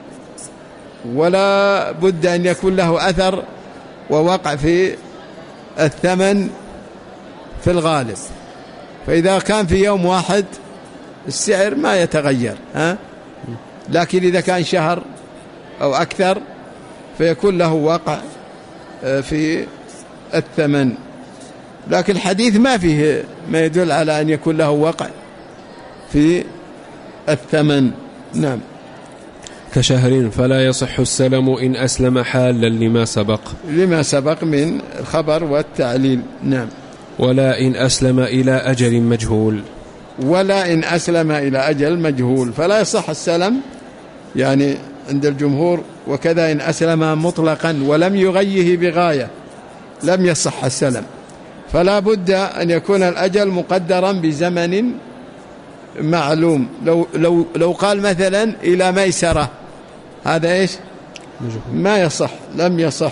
ولا بد أن يكون له أثر ووقع في الثمن في الغالب. فإذا كان في يوم واحد السعر ما يتغير، لكن إذا كان شهر أو أكثر فيكون له وقع في الثمن. لكن الحديث ما فيه ما يدل على أن يكون له وقع في الثمن. نعم.
كشهر فلا يصح السلم إن أسلم حالا لما سبق من
الخبر والتعليل. نعم.
ولا إن أسلم إلى أجل مجهول.
ولا إن أسلم إلى أجل مجهول فلا يصح السلم يعني عند الجمهور. وكذا إن أسلم مطلقا ولم يغيه بغاية لم يصح السلم. فلا بد أن يكون الأجل مقدرا بزمن معلوم. لو قال مثلا إلى ميسرة، هذا ما يصح، لم يصح.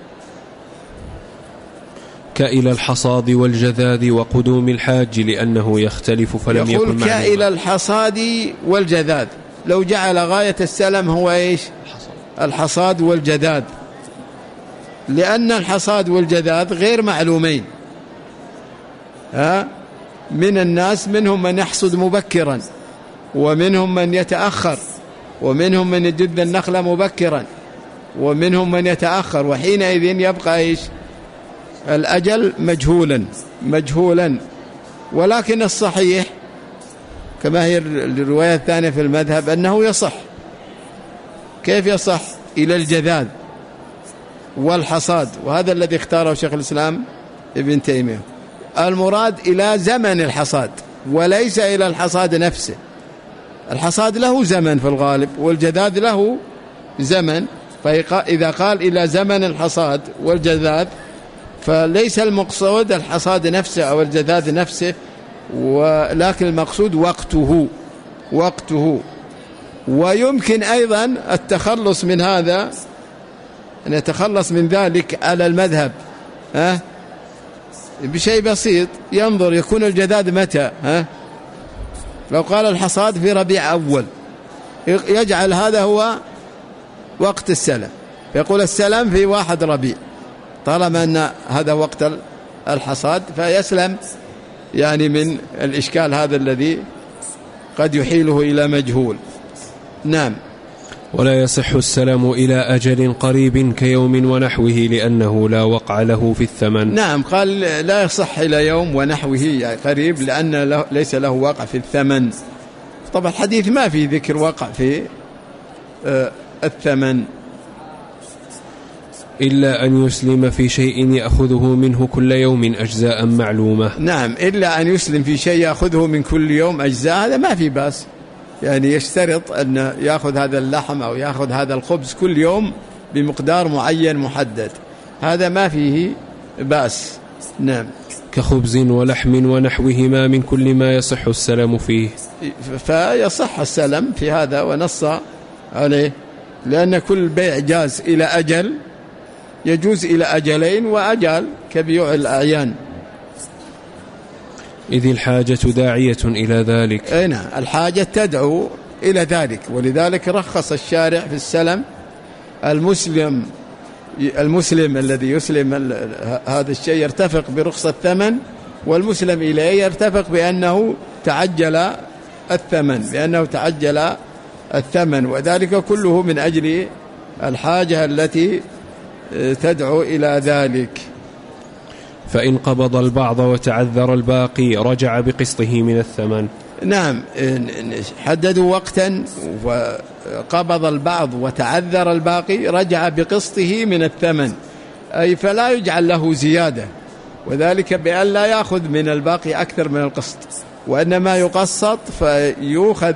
كإلى الحصاد والجذاذ وقدوم الحاج لأنه يختلف فلم يكن معلوما.
كإلى الحصاد والجذاذ، لو جعل غاية السلم هو الحصاد والجذاذ، لأن الحصاد والجذاذ غير معلومين. من الناس منهم من يحصد مبكرا، ومنهم من يتأخر، ومنهم من يجد النخل مبكرا، ومنهم من يتأخر. وحينئذ يبقى الأجل مجهولا. ولكن الصحيح كما هي الرواية الثانية في المذهب أنه يصح. كيف يصح؟ إلى الجذاذ والحصاد، وهذا الذي اختاره شيخ الإسلام ابن تيمية. المراد إلى زمن الحصاد وليس إلى الحصاد نفسه. الحصاد له زمن في الغالب والجذاذ له زمن، فإذا قال إلى زمن الحصاد والجذاذ فليس المقصود الحصاد نفسه أو الجذاذ نفسه، ولكن المقصود وقته. ويمكن أيضا التخلص من هذا، أن يتخلص من ذلك على المذهب بشيء بسيط. ينظر يكون الجذاذ متى، لو قال الحصاد في ربيع أول يجعل هذا هو وقت السلم، يقول السلم في 1 ربيع، طالما أن هذا وقت الحصاد فيسلم يعني من الإشكال هذا الذي قد يحيله إلى مجهول. نعم.
ولا يصح السلام إلى أجل قريب كيوم ونحوه لأنه لا وقع له في الثمن.
نعم، قال لا يصح إلى يوم ونحوه يعني قريب لأن ليس له وقع في الثمن. طبعا الحديث ما في ذكر وقع في الثمن،
إلا أن يسلم في شيء يأخذه منه كل يوم أجزاء معلومة.
نعم، إلا أن يسلم في شيء يأخذه من كل يوم أجزاء، هذا ما في بأس، يعني يشترط أن يأخذ هذا اللحم أو يأخذ هذا الخبز كل يوم بمقدار معين محدد، هذا ما فيه بأس. نعم.
كخبز ولحم ونحوهما من كل ما يصح السلام فيه،
فيصح السلم في هذا ونص عليه، لأن كل بيع جاز إلى أجل يجوز إلى أجلين وأجل كبيوع الأعيان،
إذ الحاجة داعية إلى ذلك.
أي نعم، الحاجة تدعو إلى ذلك، ولذلك رخص الشارع في السلم. المسلم الذي يسلم هذا الشيء يرتفق برخص الثمن، والمسلم إليه يرتفق بأنه تعجل الثمن، وذلك كله من أجل الحاجة التي تدعو إلى ذلك.
فإن قبض البعض وتعذر الباقي رجع بقسطه من الثمن.
نعم، حددوا وقتا وقبض البعض وتعذر الباقي رجع بقسطه من الثمن، أي فلا يجعل له زيادة، وذلك بأن لا يأخذ من الباقي أكثر من القسط، وإنما يقسط فيؤخذ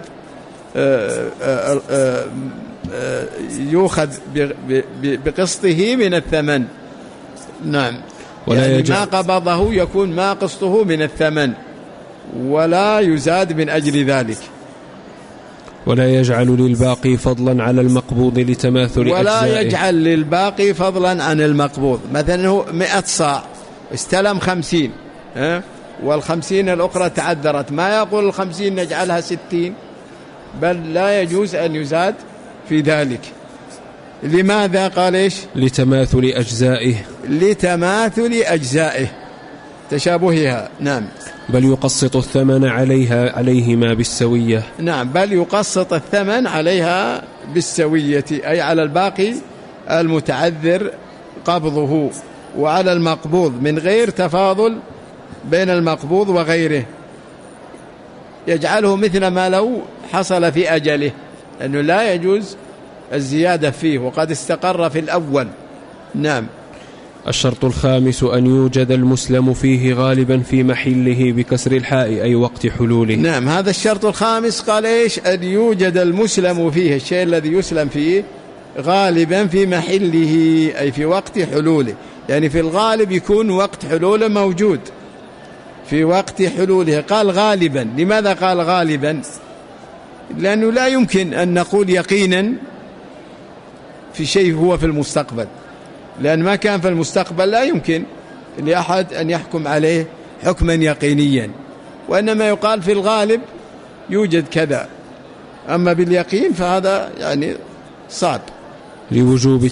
بقسطه من الثمن. نعم، يعني ما قبضه يكون ما قسطه من الثمن ولا يزاد من أجل ذلك.
ولا يجعل للباقي فضلا على المقبوض لتماثل أجزائه.
ولا يجعل للباقي فضلا عن المقبوض، مثلا هو 100 صاع استلم 50 وال50 الأخرى تعذرت، ما يقول 50 نجعلها 60، بل لا يجوز أن يزاد في ذلك. لماذا؟ قال إيش؟
لتماثل أجزائه تشابهها.
نعم.
بل يقسط الثمن عليهما بالسوية.
نعم، بل يقسط الثمن عليها بالسوية، أي على الباقي المتعذر قبضه وعلى المقبوض من غير تفاضل بين المقبوض وغيره، يجعله مثل ما لو حصل في أجله، أنه لا يجوز الزيادة فيه وقد استقر في الأول. نعم.
الشرط الخامس أن يوجد المسلم فيه غالبا في محله بكسر الحاء أي وقت حلوله.
نعم، هذا الشرط الخامس قال إيش؟ أن يوجد المسلم فيه، الشيء الذي يسلم فيه غالبا في محله أي في وقت حلوله، يعني في الغالب يكون وقت حلوله موجود في وقت حلوله. قال غالبا، لماذا قال غالبا؟ لأنه لا يمكن أن نقول يقينا في شيء هو في المستقبل، لأن ما كان في المستقبل لا يمكن لأحد أن يحكم عليه حكما يقينيا، وإنما يقال في الغالب يوجد كذا، أما باليقين فهذا يعني صعب.
لوجوب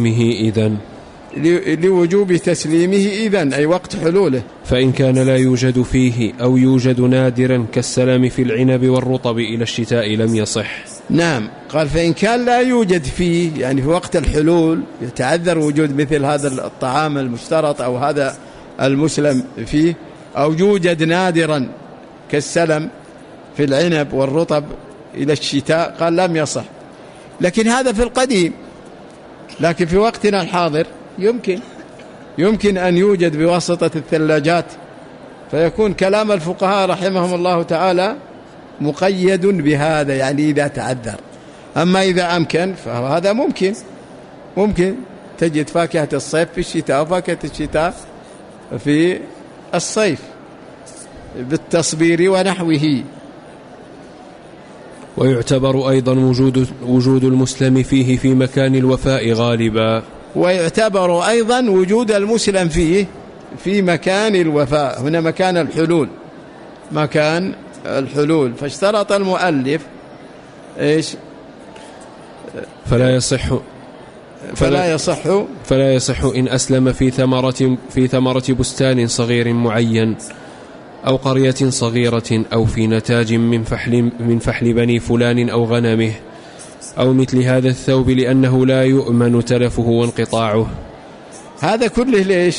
تسليمه إذن أي وقت حلوله. فإن كان لا يوجد فيه أو يوجد نادرا كالسلام في العنب والرطب إلى الشتاء لم يصح.
نعم، قال فإن كان لا يوجد فيه، يعني في وقت الحلول يتعذر وجود مثل هذا الطعام المشترط أو هذا المسلم فيه، أو يوجد نادرا كالسلم في العنب والرطب إلى الشتاء، قال لم يصح. لكن هذا في القديم، لكن في وقتنا الحاضر يمكن أن يوجد بواسطة الثلاجات، فيكون كلام الفقهاء رحمهم الله تعالى مقيد بهذا، يعني إذا تعذر. أما إذا أمكن فهذا ممكن تجد فاكهة الصيف في الشتاء وفاكهة الشتاء في الصيف بالتصبير ونحوه.
ويعتبر أيضا وجود المسلم فيه في مكان الوفاء غالبا.
ويعتبر أيضا وجود المسلم فيه في مكان الوفاء، هنا مكان الحلول، مكان الحلول. فاشترط المؤلف إيش؟
فلا يصح إن أسلم في ثمرة بستان صغير معين أو قرية صغيرة أو في نتاج من فحل بني فلان أو غنمه أو مثل هذا الثوب، لأنه لا يؤمن تلفه وانقطاعه.
هذا كله ليش؟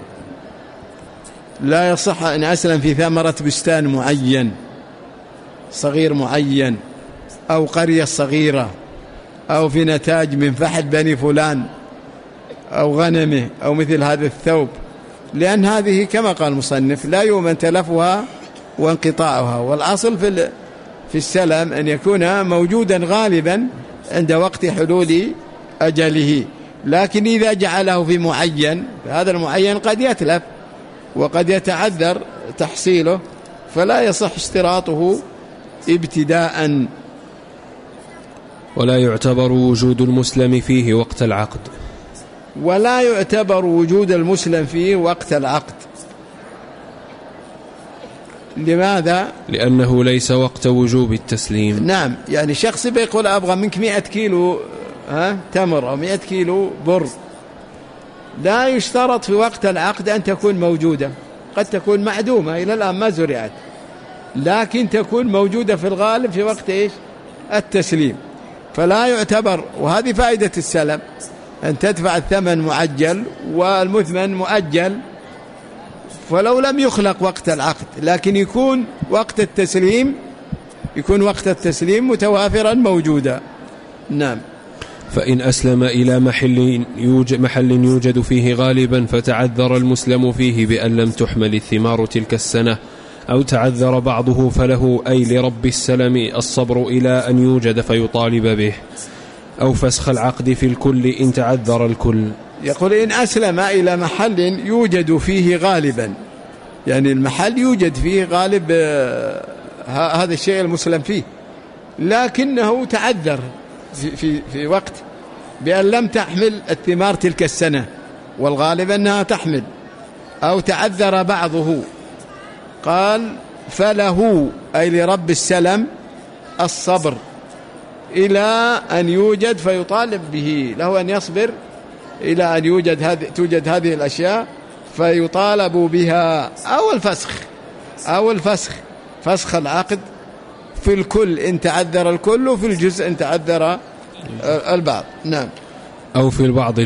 لا يصح أن أسلم في ثمرة بستان معين صغير معين أو قرية صغيرة أو في نتاج من فحل بني فلان أو غنمه أو مثل هذا الثوب، لأن هذه كما قال المصنف لا يؤمن تلفها وانقطاعها. والأصل في السلم أن يكون موجودا غالبا عند وقت حلول أجله، لكن إذا جعله في معين هذا المعين قد يتلف وقد يتعذر تحصيله، فلا يصح اشتراطه ابتداء.
ولا يعتبر وجود المسلم فيه وقت العقد.
ولا يعتبر وجود المسلم فيه وقت العقد. لماذا؟
لأنه ليس وقت وجوب التسليم.
نعم، يعني شخص بيقول أبغى منك 100 كيلو تمر أو 100 كيلو بر، لا يشترط في وقت العقد أن تكون موجودة، قد تكون معدومة إلى الآن ما زرعت، لكن تكون موجودة في الغالب في وقت إيش؟ التسليم. فلا يعتبر، وهذه فائدة السلم، أن تدفع الثمن معجل والمثمن مؤجل، فلو لم يخلق وقت العقد لكن يكون وقت التسليم متوافرا موجودا. نعم.
فإن أسلم إلى محل يوجد فيه غالبا فتعذر المسلم فيه بأن لم تحمل الثمار تلك السنة أو تعذر بعضه، فله أي لرب السلم الصبر إلى أن يوجد فيطالب به، أو فسخ العقد في الكل إن تعذر الكل.
يقول إن أسلم إلى محل يوجد فيه غالبا، يعني المحل يوجد فيه غالب هذا الشيء المسلم فيه، لكنه تعذر في وقت بأن لم تحمل الثمار تلك السنة، والغالب أنها تحمل، أو تعذر بعضه، قال فله أي لرب السلم الصبر إلى أن يوجد فيطالب به، له أن يصبر إلى أن توجد هذه الأشياء فيطالب بها، أو الفسخ فسخ العقد في الكل إن تعذر الكل، وفي الجزء إن تعذر البعض. نعم.
أو في البعض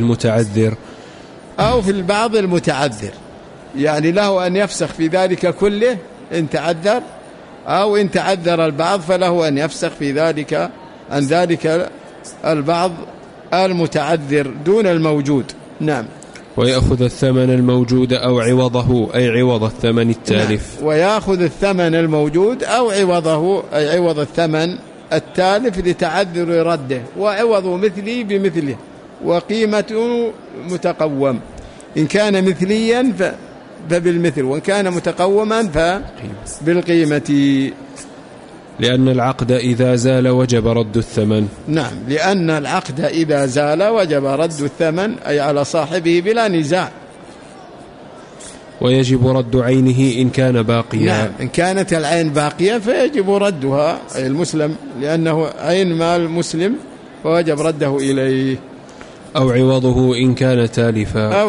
المتعذر،
يعني له أن يفسخ في ذلك كله إن تعذر، أو إن تعذر البعض فله أن يفسخ في ذلك عن ذلك البعض المتعذر دون الموجود. نعم.
ويأخذ الثمن الموجود أو عوضه أي عوض الثمن التالف.
نعم. ويأخذ الثمن الموجود أو عوضه أي عوض الثمن التالف لتعذر رده، وعوضه مثلي بمثله وقيمته متقوم، إن كان مثليا فبالمثل، وإن كان متقوما فبالقيمة.
لأن العقد إذا زال وجب رد الثمن.
نعم، لأن العقد إذا زال وجب رد الثمن أي على صاحبه بلا نزاع.
ويجب رد عينه إن كان باقيا.
نعم، إن كانت العين باقية فيجب ردها أي المسلم، لأنه عين مال المسلم فوجب رده إليه.
أو عوضه إن كان تالفا.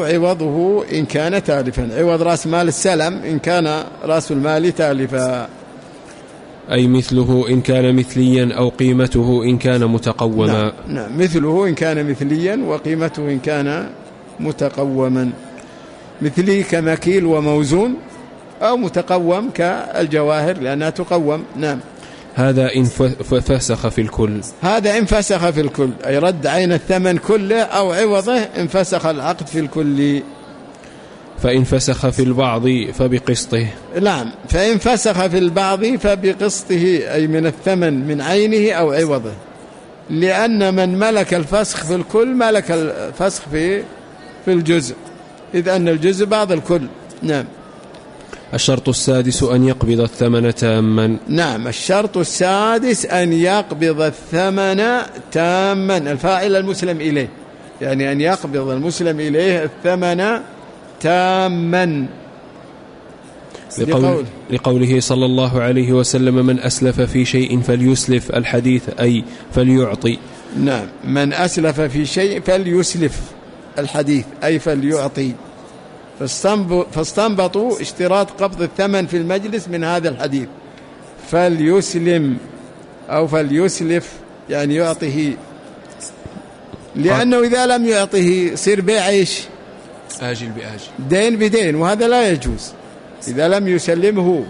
عوض رأس مال السلم إن كان رأس المال تالفا.
أي مثله إن كان مثليا أو قيمته إن كان متقوما.
نعم، مثله إن كان مثليا وقيمته إن كان متقوما. مثلي كمكيل وموزون، أو متقوم كالجواهر لأنها تقوم. نعم.
هذا إن فسخ في الكل.
أي رد عين الثمن كله أو عوضه إن فسخ العقد في الكل.
فإن فسخ في البعض فبقسطه.
نعم، فإن فسخ في البعض فبقسطه أي من الثمن من عينه أو عوضه، لأن من ملك الفسخ في الكل ملك الفسخ في الجزء، إذ أن الجزء بعض الكل. نعم.
الشرط السادس أن يقبض الثمن تاما.
نعم، الشرط السادس أن يقبض الثمن تاما، الفاعل المسلم إليه، يعني أن يقبض المسلم إليه الثمن تاما.
لقوله صلى الله عليه وسلم من أسلف في شيء فليسلف الحديث أي فليعطي.
نعم، من أسلف في شيء فليسلف الحديث أي فليعطي. فاستنبطوا اشتراط قبض الثمن في المجلس من هذا الحديث، فليسلم أو فليسلف يعني يعطيه، لأنه إذا لم يعطيه صير بيع إيش؟
آجل بآجل،
دين بدين، وهذا لا يجوز. إذا لم يسلمه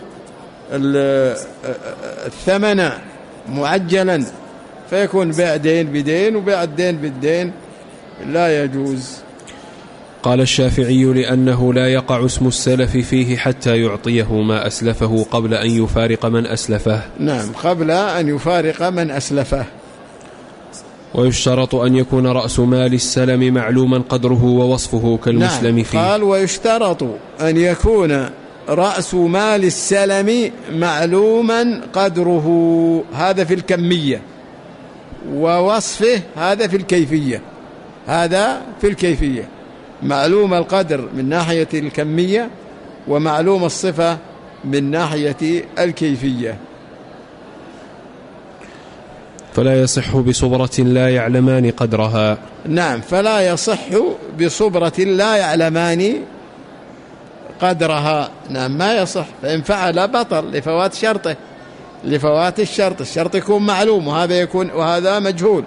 الثمن معجلا فيكون بيع دين بدين، وبيع الدين بالدين لا يجوز.
قال الشافعي لأنه لا يقع اسم السلف فيه حتى يعطيه ما أسلفه قبل أن يفارق من أسلفه.
نعم، قبل أن يفارق من أسلفه.
ويشترط أن يكون رأس مال السلم معلوما قدره ووصفه كالمسلم فيه.
قال ويشترط أن يكون رأس مال السلم معلوما قدره، هذا في الكمية، ووصفه هذا في الكيفية. هذا في الكيفية، معلوم القدر من ناحية الكمية، ومعلوم الصفة من ناحية الكيفية.
فلا يصح بصبرة لا يعلمان قدرها.
نعم، فلا يصح بصبرة لا يعلمان قدرها. نعم، ما يصح، فإن فعل بطل لفوات شرطه، لفوات الشرط. الشرط يكون معلوم وهذا مجهول.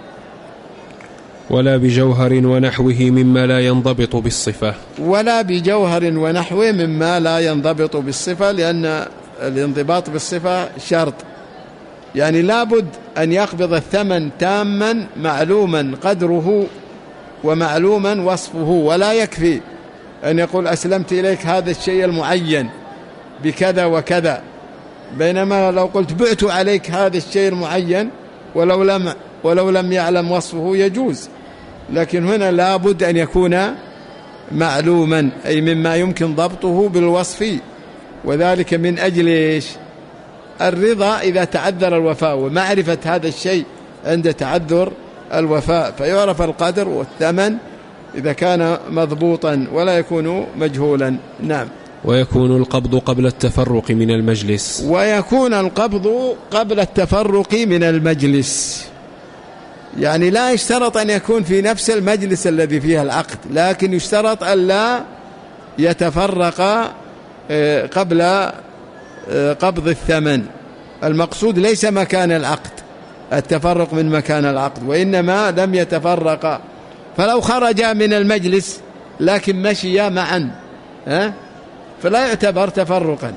ولا بجوهر ونحوه مما لا ينضبط بالصفة.
ولا بجوهر ونحوه مما لا ينضبط بالصفة، لأن الانضباط بالصفة شرط، يعني لابد أن يقبض الثمن تاما معلوما قدره ومعلوما وصفه، ولا يكفي أن يقول أسلمت إليك هذا الشيء المعين بكذا بينما لو قلت بعت عليك هذا الشيء المعين ولو لم يعلم وصفه يجوز. لكن هنا لابد أن يكون معلوما، أي مما يمكن ضبطه بالوصف، وذلك من أجل إيش؟ الرضا إذا تعذر الوفاء، ومعرفة هذا الشيء عند تعذر الوفاء، فيعرف القدر والثمن إذا كان مضبوطا ولا يكون مجهولا. نعم.
ويكون القبض قبل التفرق من المجلس.
ويكون القبض قبل التفرق من المجلس، يعني لا يشترط أن يكون في نفس المجلس الذي فيها العقد، لكن يشترط أن لا يتفرق قبل قبض الثمن. المقصود ليس مكان العقد، التفرق من مكان العقد، وإنما لم يتفرق. فلو خرج من المجلس لكن مشيا معا فلا يعتبر تفرقا،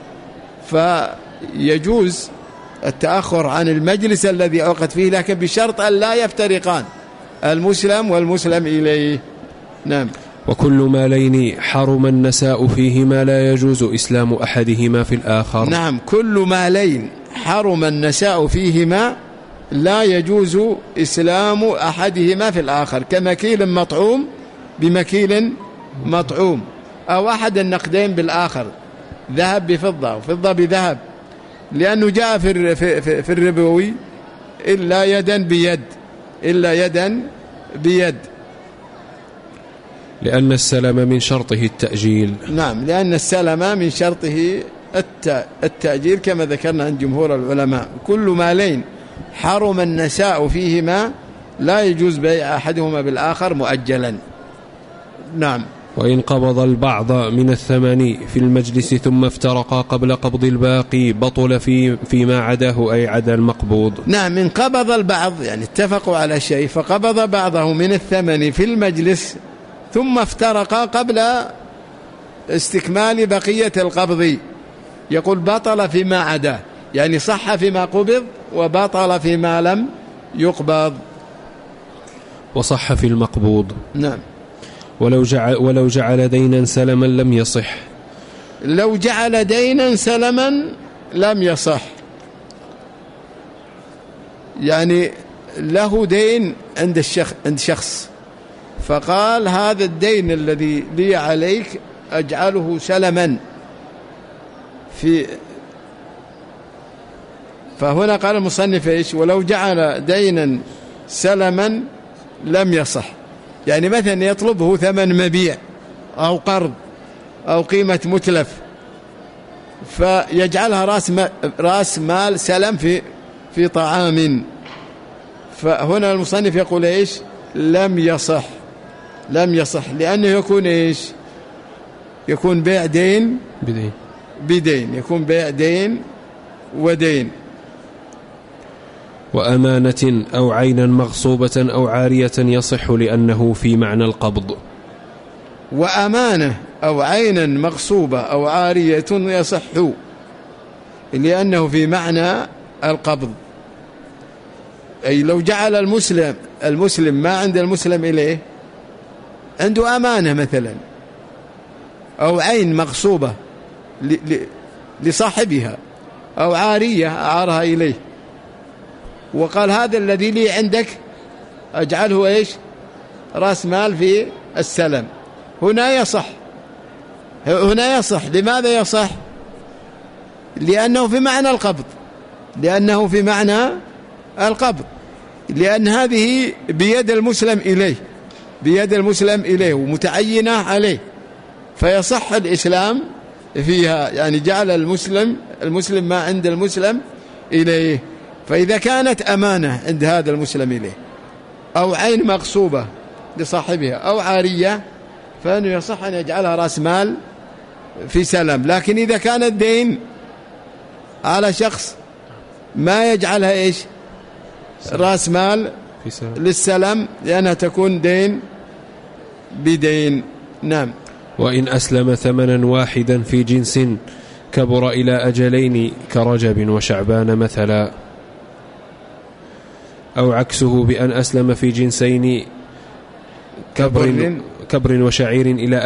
فيجوز التأخر عن المجلس الذي عقد فيه، لكن بشرط أن لا يفترقان، المسلم والمسلم إليه. نعم.
وكل مالين حرم النساء فيهما لا يجوز إسلام أحدهما في الآخر.
نعم، كل مالين حرم النساء فيهما لا يجوز إسلام أحدهما في الآخر، كمكيل مطعوم بمكيل مطعوم، أو أحد النقدين بالآخر، ذهب بفضة وفضة بذهب، لأنه جاء في الربوي إلا يدا بيد، إلا يدا بيد،
لأن السلم من شرطه التأجيل.
نعم، لأن السلم من شرطه التأجيل كما ذكرنا عن جمهور العلماء. كل مالين حرم النساء فيهما لا يجوز بيع أحدهما بالآخر مؤجلا. نعم.
وإن قبض البعض من الثمن في المجلس ثم افترقا قبل قبض الباقي بطل فيما عداه، أي عدا المقبوض.
نعم، إن قبض البعض يعني اتفقوا على شيء فقبض بعضه من الثمن في المجلس ثم افترقا قبل استكمال بقية القبض، يقول بطل فيما عداه، يعني صح فيما قبض وبطل فيما لم يقبض.
وصح في المقبوض.
نعم.
ولو جعل دينا سلما لم يصح.
لو جعل دينا سلما لم يصح، يعني له دين عند شخص، فقال هذا الدين الذي لي عليك أجعله سلما فهنا قال المصنف إيش؟ ولو جعل دينا سلما لم يصح، يعني مثلا يطلبه ثمن مبيع أو قرض أو قيمة متلف، فيجعلها رأس مال سلم في طعام. فهنا المصنف يقول إيش؟ لم يصح لأنه يكون إيش؟ يكون بيع دين بدين، يكون بيع دين ودين.
وأمانة أو عينا مغصوبة أو عارية يصح لأنه في معنى القبض.
وأمانة أو عينا مغصوبة أو عارية يصح لأنه في معنى القبض. أي لو جعل المسلم ما عند المسلم إليه، عنده أمانة مثلا أو عين مغصوبة لصاحبها أو عارية أعارها إليه، وقال هذا الذي لي عندك أجعله إيش؟ رأس مال في السلم. هنا يصح. لماذا يصح؟ لأنه في معنى القبض، لأن هذه بيد المسلم إليه ومتعينة عليه، فيصح الإسلام فيها، يعني جعل المسلم ما عند المسلم إليه. فإذا كانت أمانة عند هذا المسلم إليه أو عين مغصوبة لصاحبها أو عارية، فإنه يصح أن يجعلها رأس مال في سلم. لكن إذا كان الدين على شخص ما يجعلها إيش؟ رأس مال للسلم، لأنها تكون دين بدين. نعم.
وإن أسلم ثمنا واحدا في جنس كبر إلى أجلين كرجب وشعبان مثلا، أو عكسه بأن أسلم في جنسين كبر وشعير إلى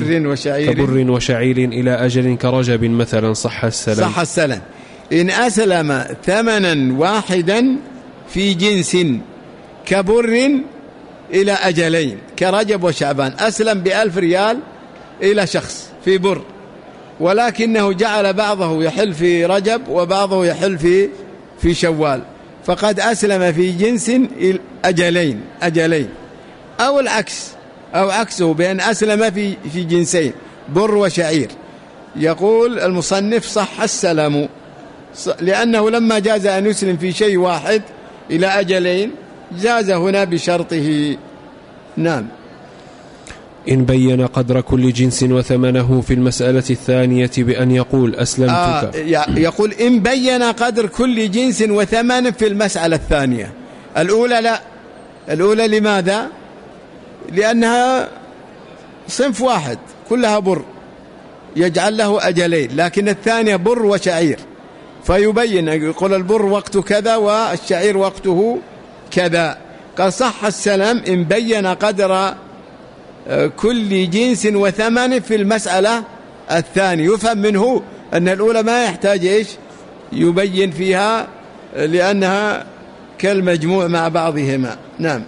أجل كرجب مثلا صح السلام.
إن أسلم ثمنا واحدا في جنس كبر إلى أجلين كرجب وشعبان، أسلم ب1000 ريال إلى شخص في بر، ولكنه جعل بعضه يحل في رجب وبعضه يحل في شوال، فقد أسلم في جنس أجلين. أو العكس، أو عكسه بأن أسلم في جنسين بر وشعير. يقول المصنف صح السلم، لأنه لما جاز أن يسلم في شيء واحد إلى أجلين جاز هنا بشرطه. نعم.
إن بين قدر كل جنس وثمنه في المسألة الثانية بأن يقول أسلمتك.
يقول إن بين قدر كل جنس وثمن في المسألة الثانية. الأولى لا. الأولى لماذا؟ لأنها صنف واحد كلها بر يجعل له أجلين، لكن الثانية بر وشعير، فيبين يقول البر وقت كذا والشعير وقته كذا. قال صح السلام إن بين قدر كل جنس وثمن في المسألة الثانية. يفهم منه أن الأولى ما يحتاج إيش يبين فيها، لأنها كالمجموع مع بعضهما. نعم.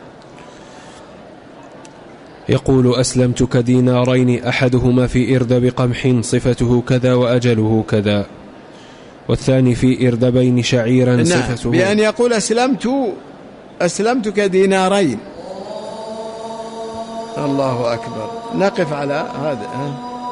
يقول أسلمتك دينارين أحدهما في إردب قمح صفته كذا وأجله كذا، والثاني في إردبين شعيرا صفته.
بأن يقول أسلمتك دينارين. الله أكبر. نقف على هذا.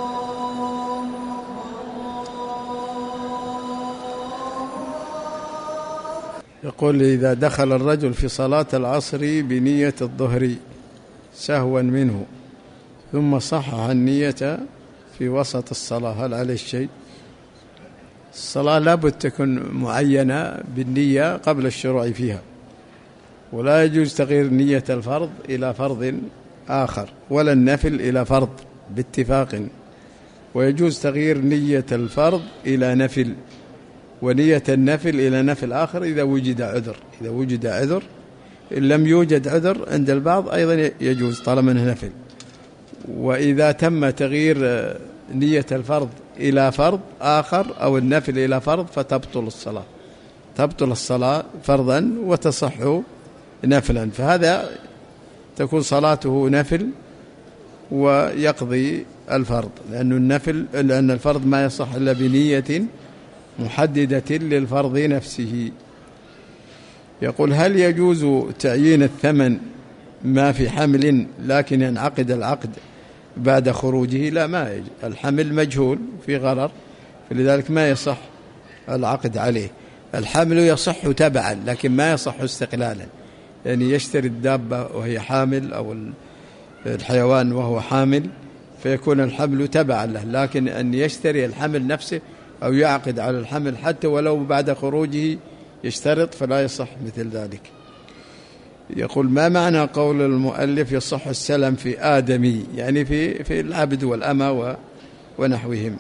يقول إذا دخل الرجل في صلاة العصر بنية الظهر سهوا منه ثم صحح النية في وسط الصلاة، هل عليه شيء؟ الصلاة لابد تكون معينة بالنية قبل الشروع فيها، ولا يجوز تغيير نية الفرض إلى فرض آخر ولا النفل إلى فرض باتفاق، ويجوز تغيير نية الفرض إلى نفل ونية النفل إلى نفل آخر إذا وجد عذر. إذا وجد عذر، إن لم يوجد عذر عند البعض أيضا يجوز طالما أنه نفل. وإذا تم تغيير نية الفرض إلى فرض آخر أو النفل إلى فرض فتبطل الصلاة، تبطل الصلاة فرضا وتصح نفلا، فهذا تكون صلاته نفل ويقضي الفرض، لأن الفرض ما يصح إلا بنية محددة للفرض نفسه. يقول هل يجوز تعيين الثمن ما في حمل لكن ينعقد العقد بعد خروجه؟ لا، ما يجوز. الحمل مجهول في غرر، فلذلك ما يصح العقد عليه. الحمل يصح تبعا لكن ما يصح استقلالا، يعني يشتري الدابة وهي حامل أو الحيوان وهو حامل فيكون الحمل تبعا له، لكن أن يشتري الحمل نفسه أو يعقد على الحمل حتى ولو بعد خروجه يشترط فلا يصح مثل ذلك. يقول: ما معنى قول المؤلف يصح السلم في آدمي، يعني في العبد والأمة ونحوهم.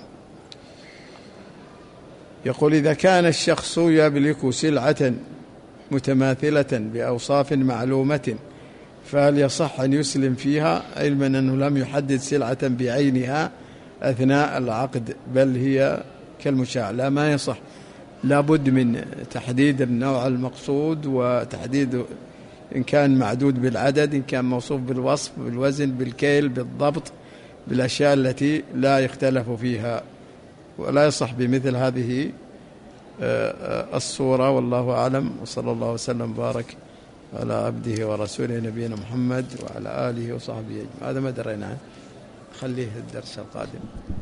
يقول: إذا كان الشخص يملك سلعة متماثلة بأوصاف معلومة فهل يصح أن يسلم فيها، علما أنه لم يحدد سلعة بعينها أثناء العقد بل هي كالمشاع؟ لا، ما يصح، لا بد من تحديد النوع المقصود وتحديد إن كان معدود بالعدد، إن كان موصوف بالوصف، بالوزن، بالكيل، بالضبط، بالأشياء التي لا يختلف فيها، ولا يصح بمثل هذه الصورة. والله أعلم، وصلى الله وسلم وبارك على عبده ورسوله نبينا محمد وعلى آله وصحبه أجمعين. هذا ما درينا عنه، خليه الدرس القادم.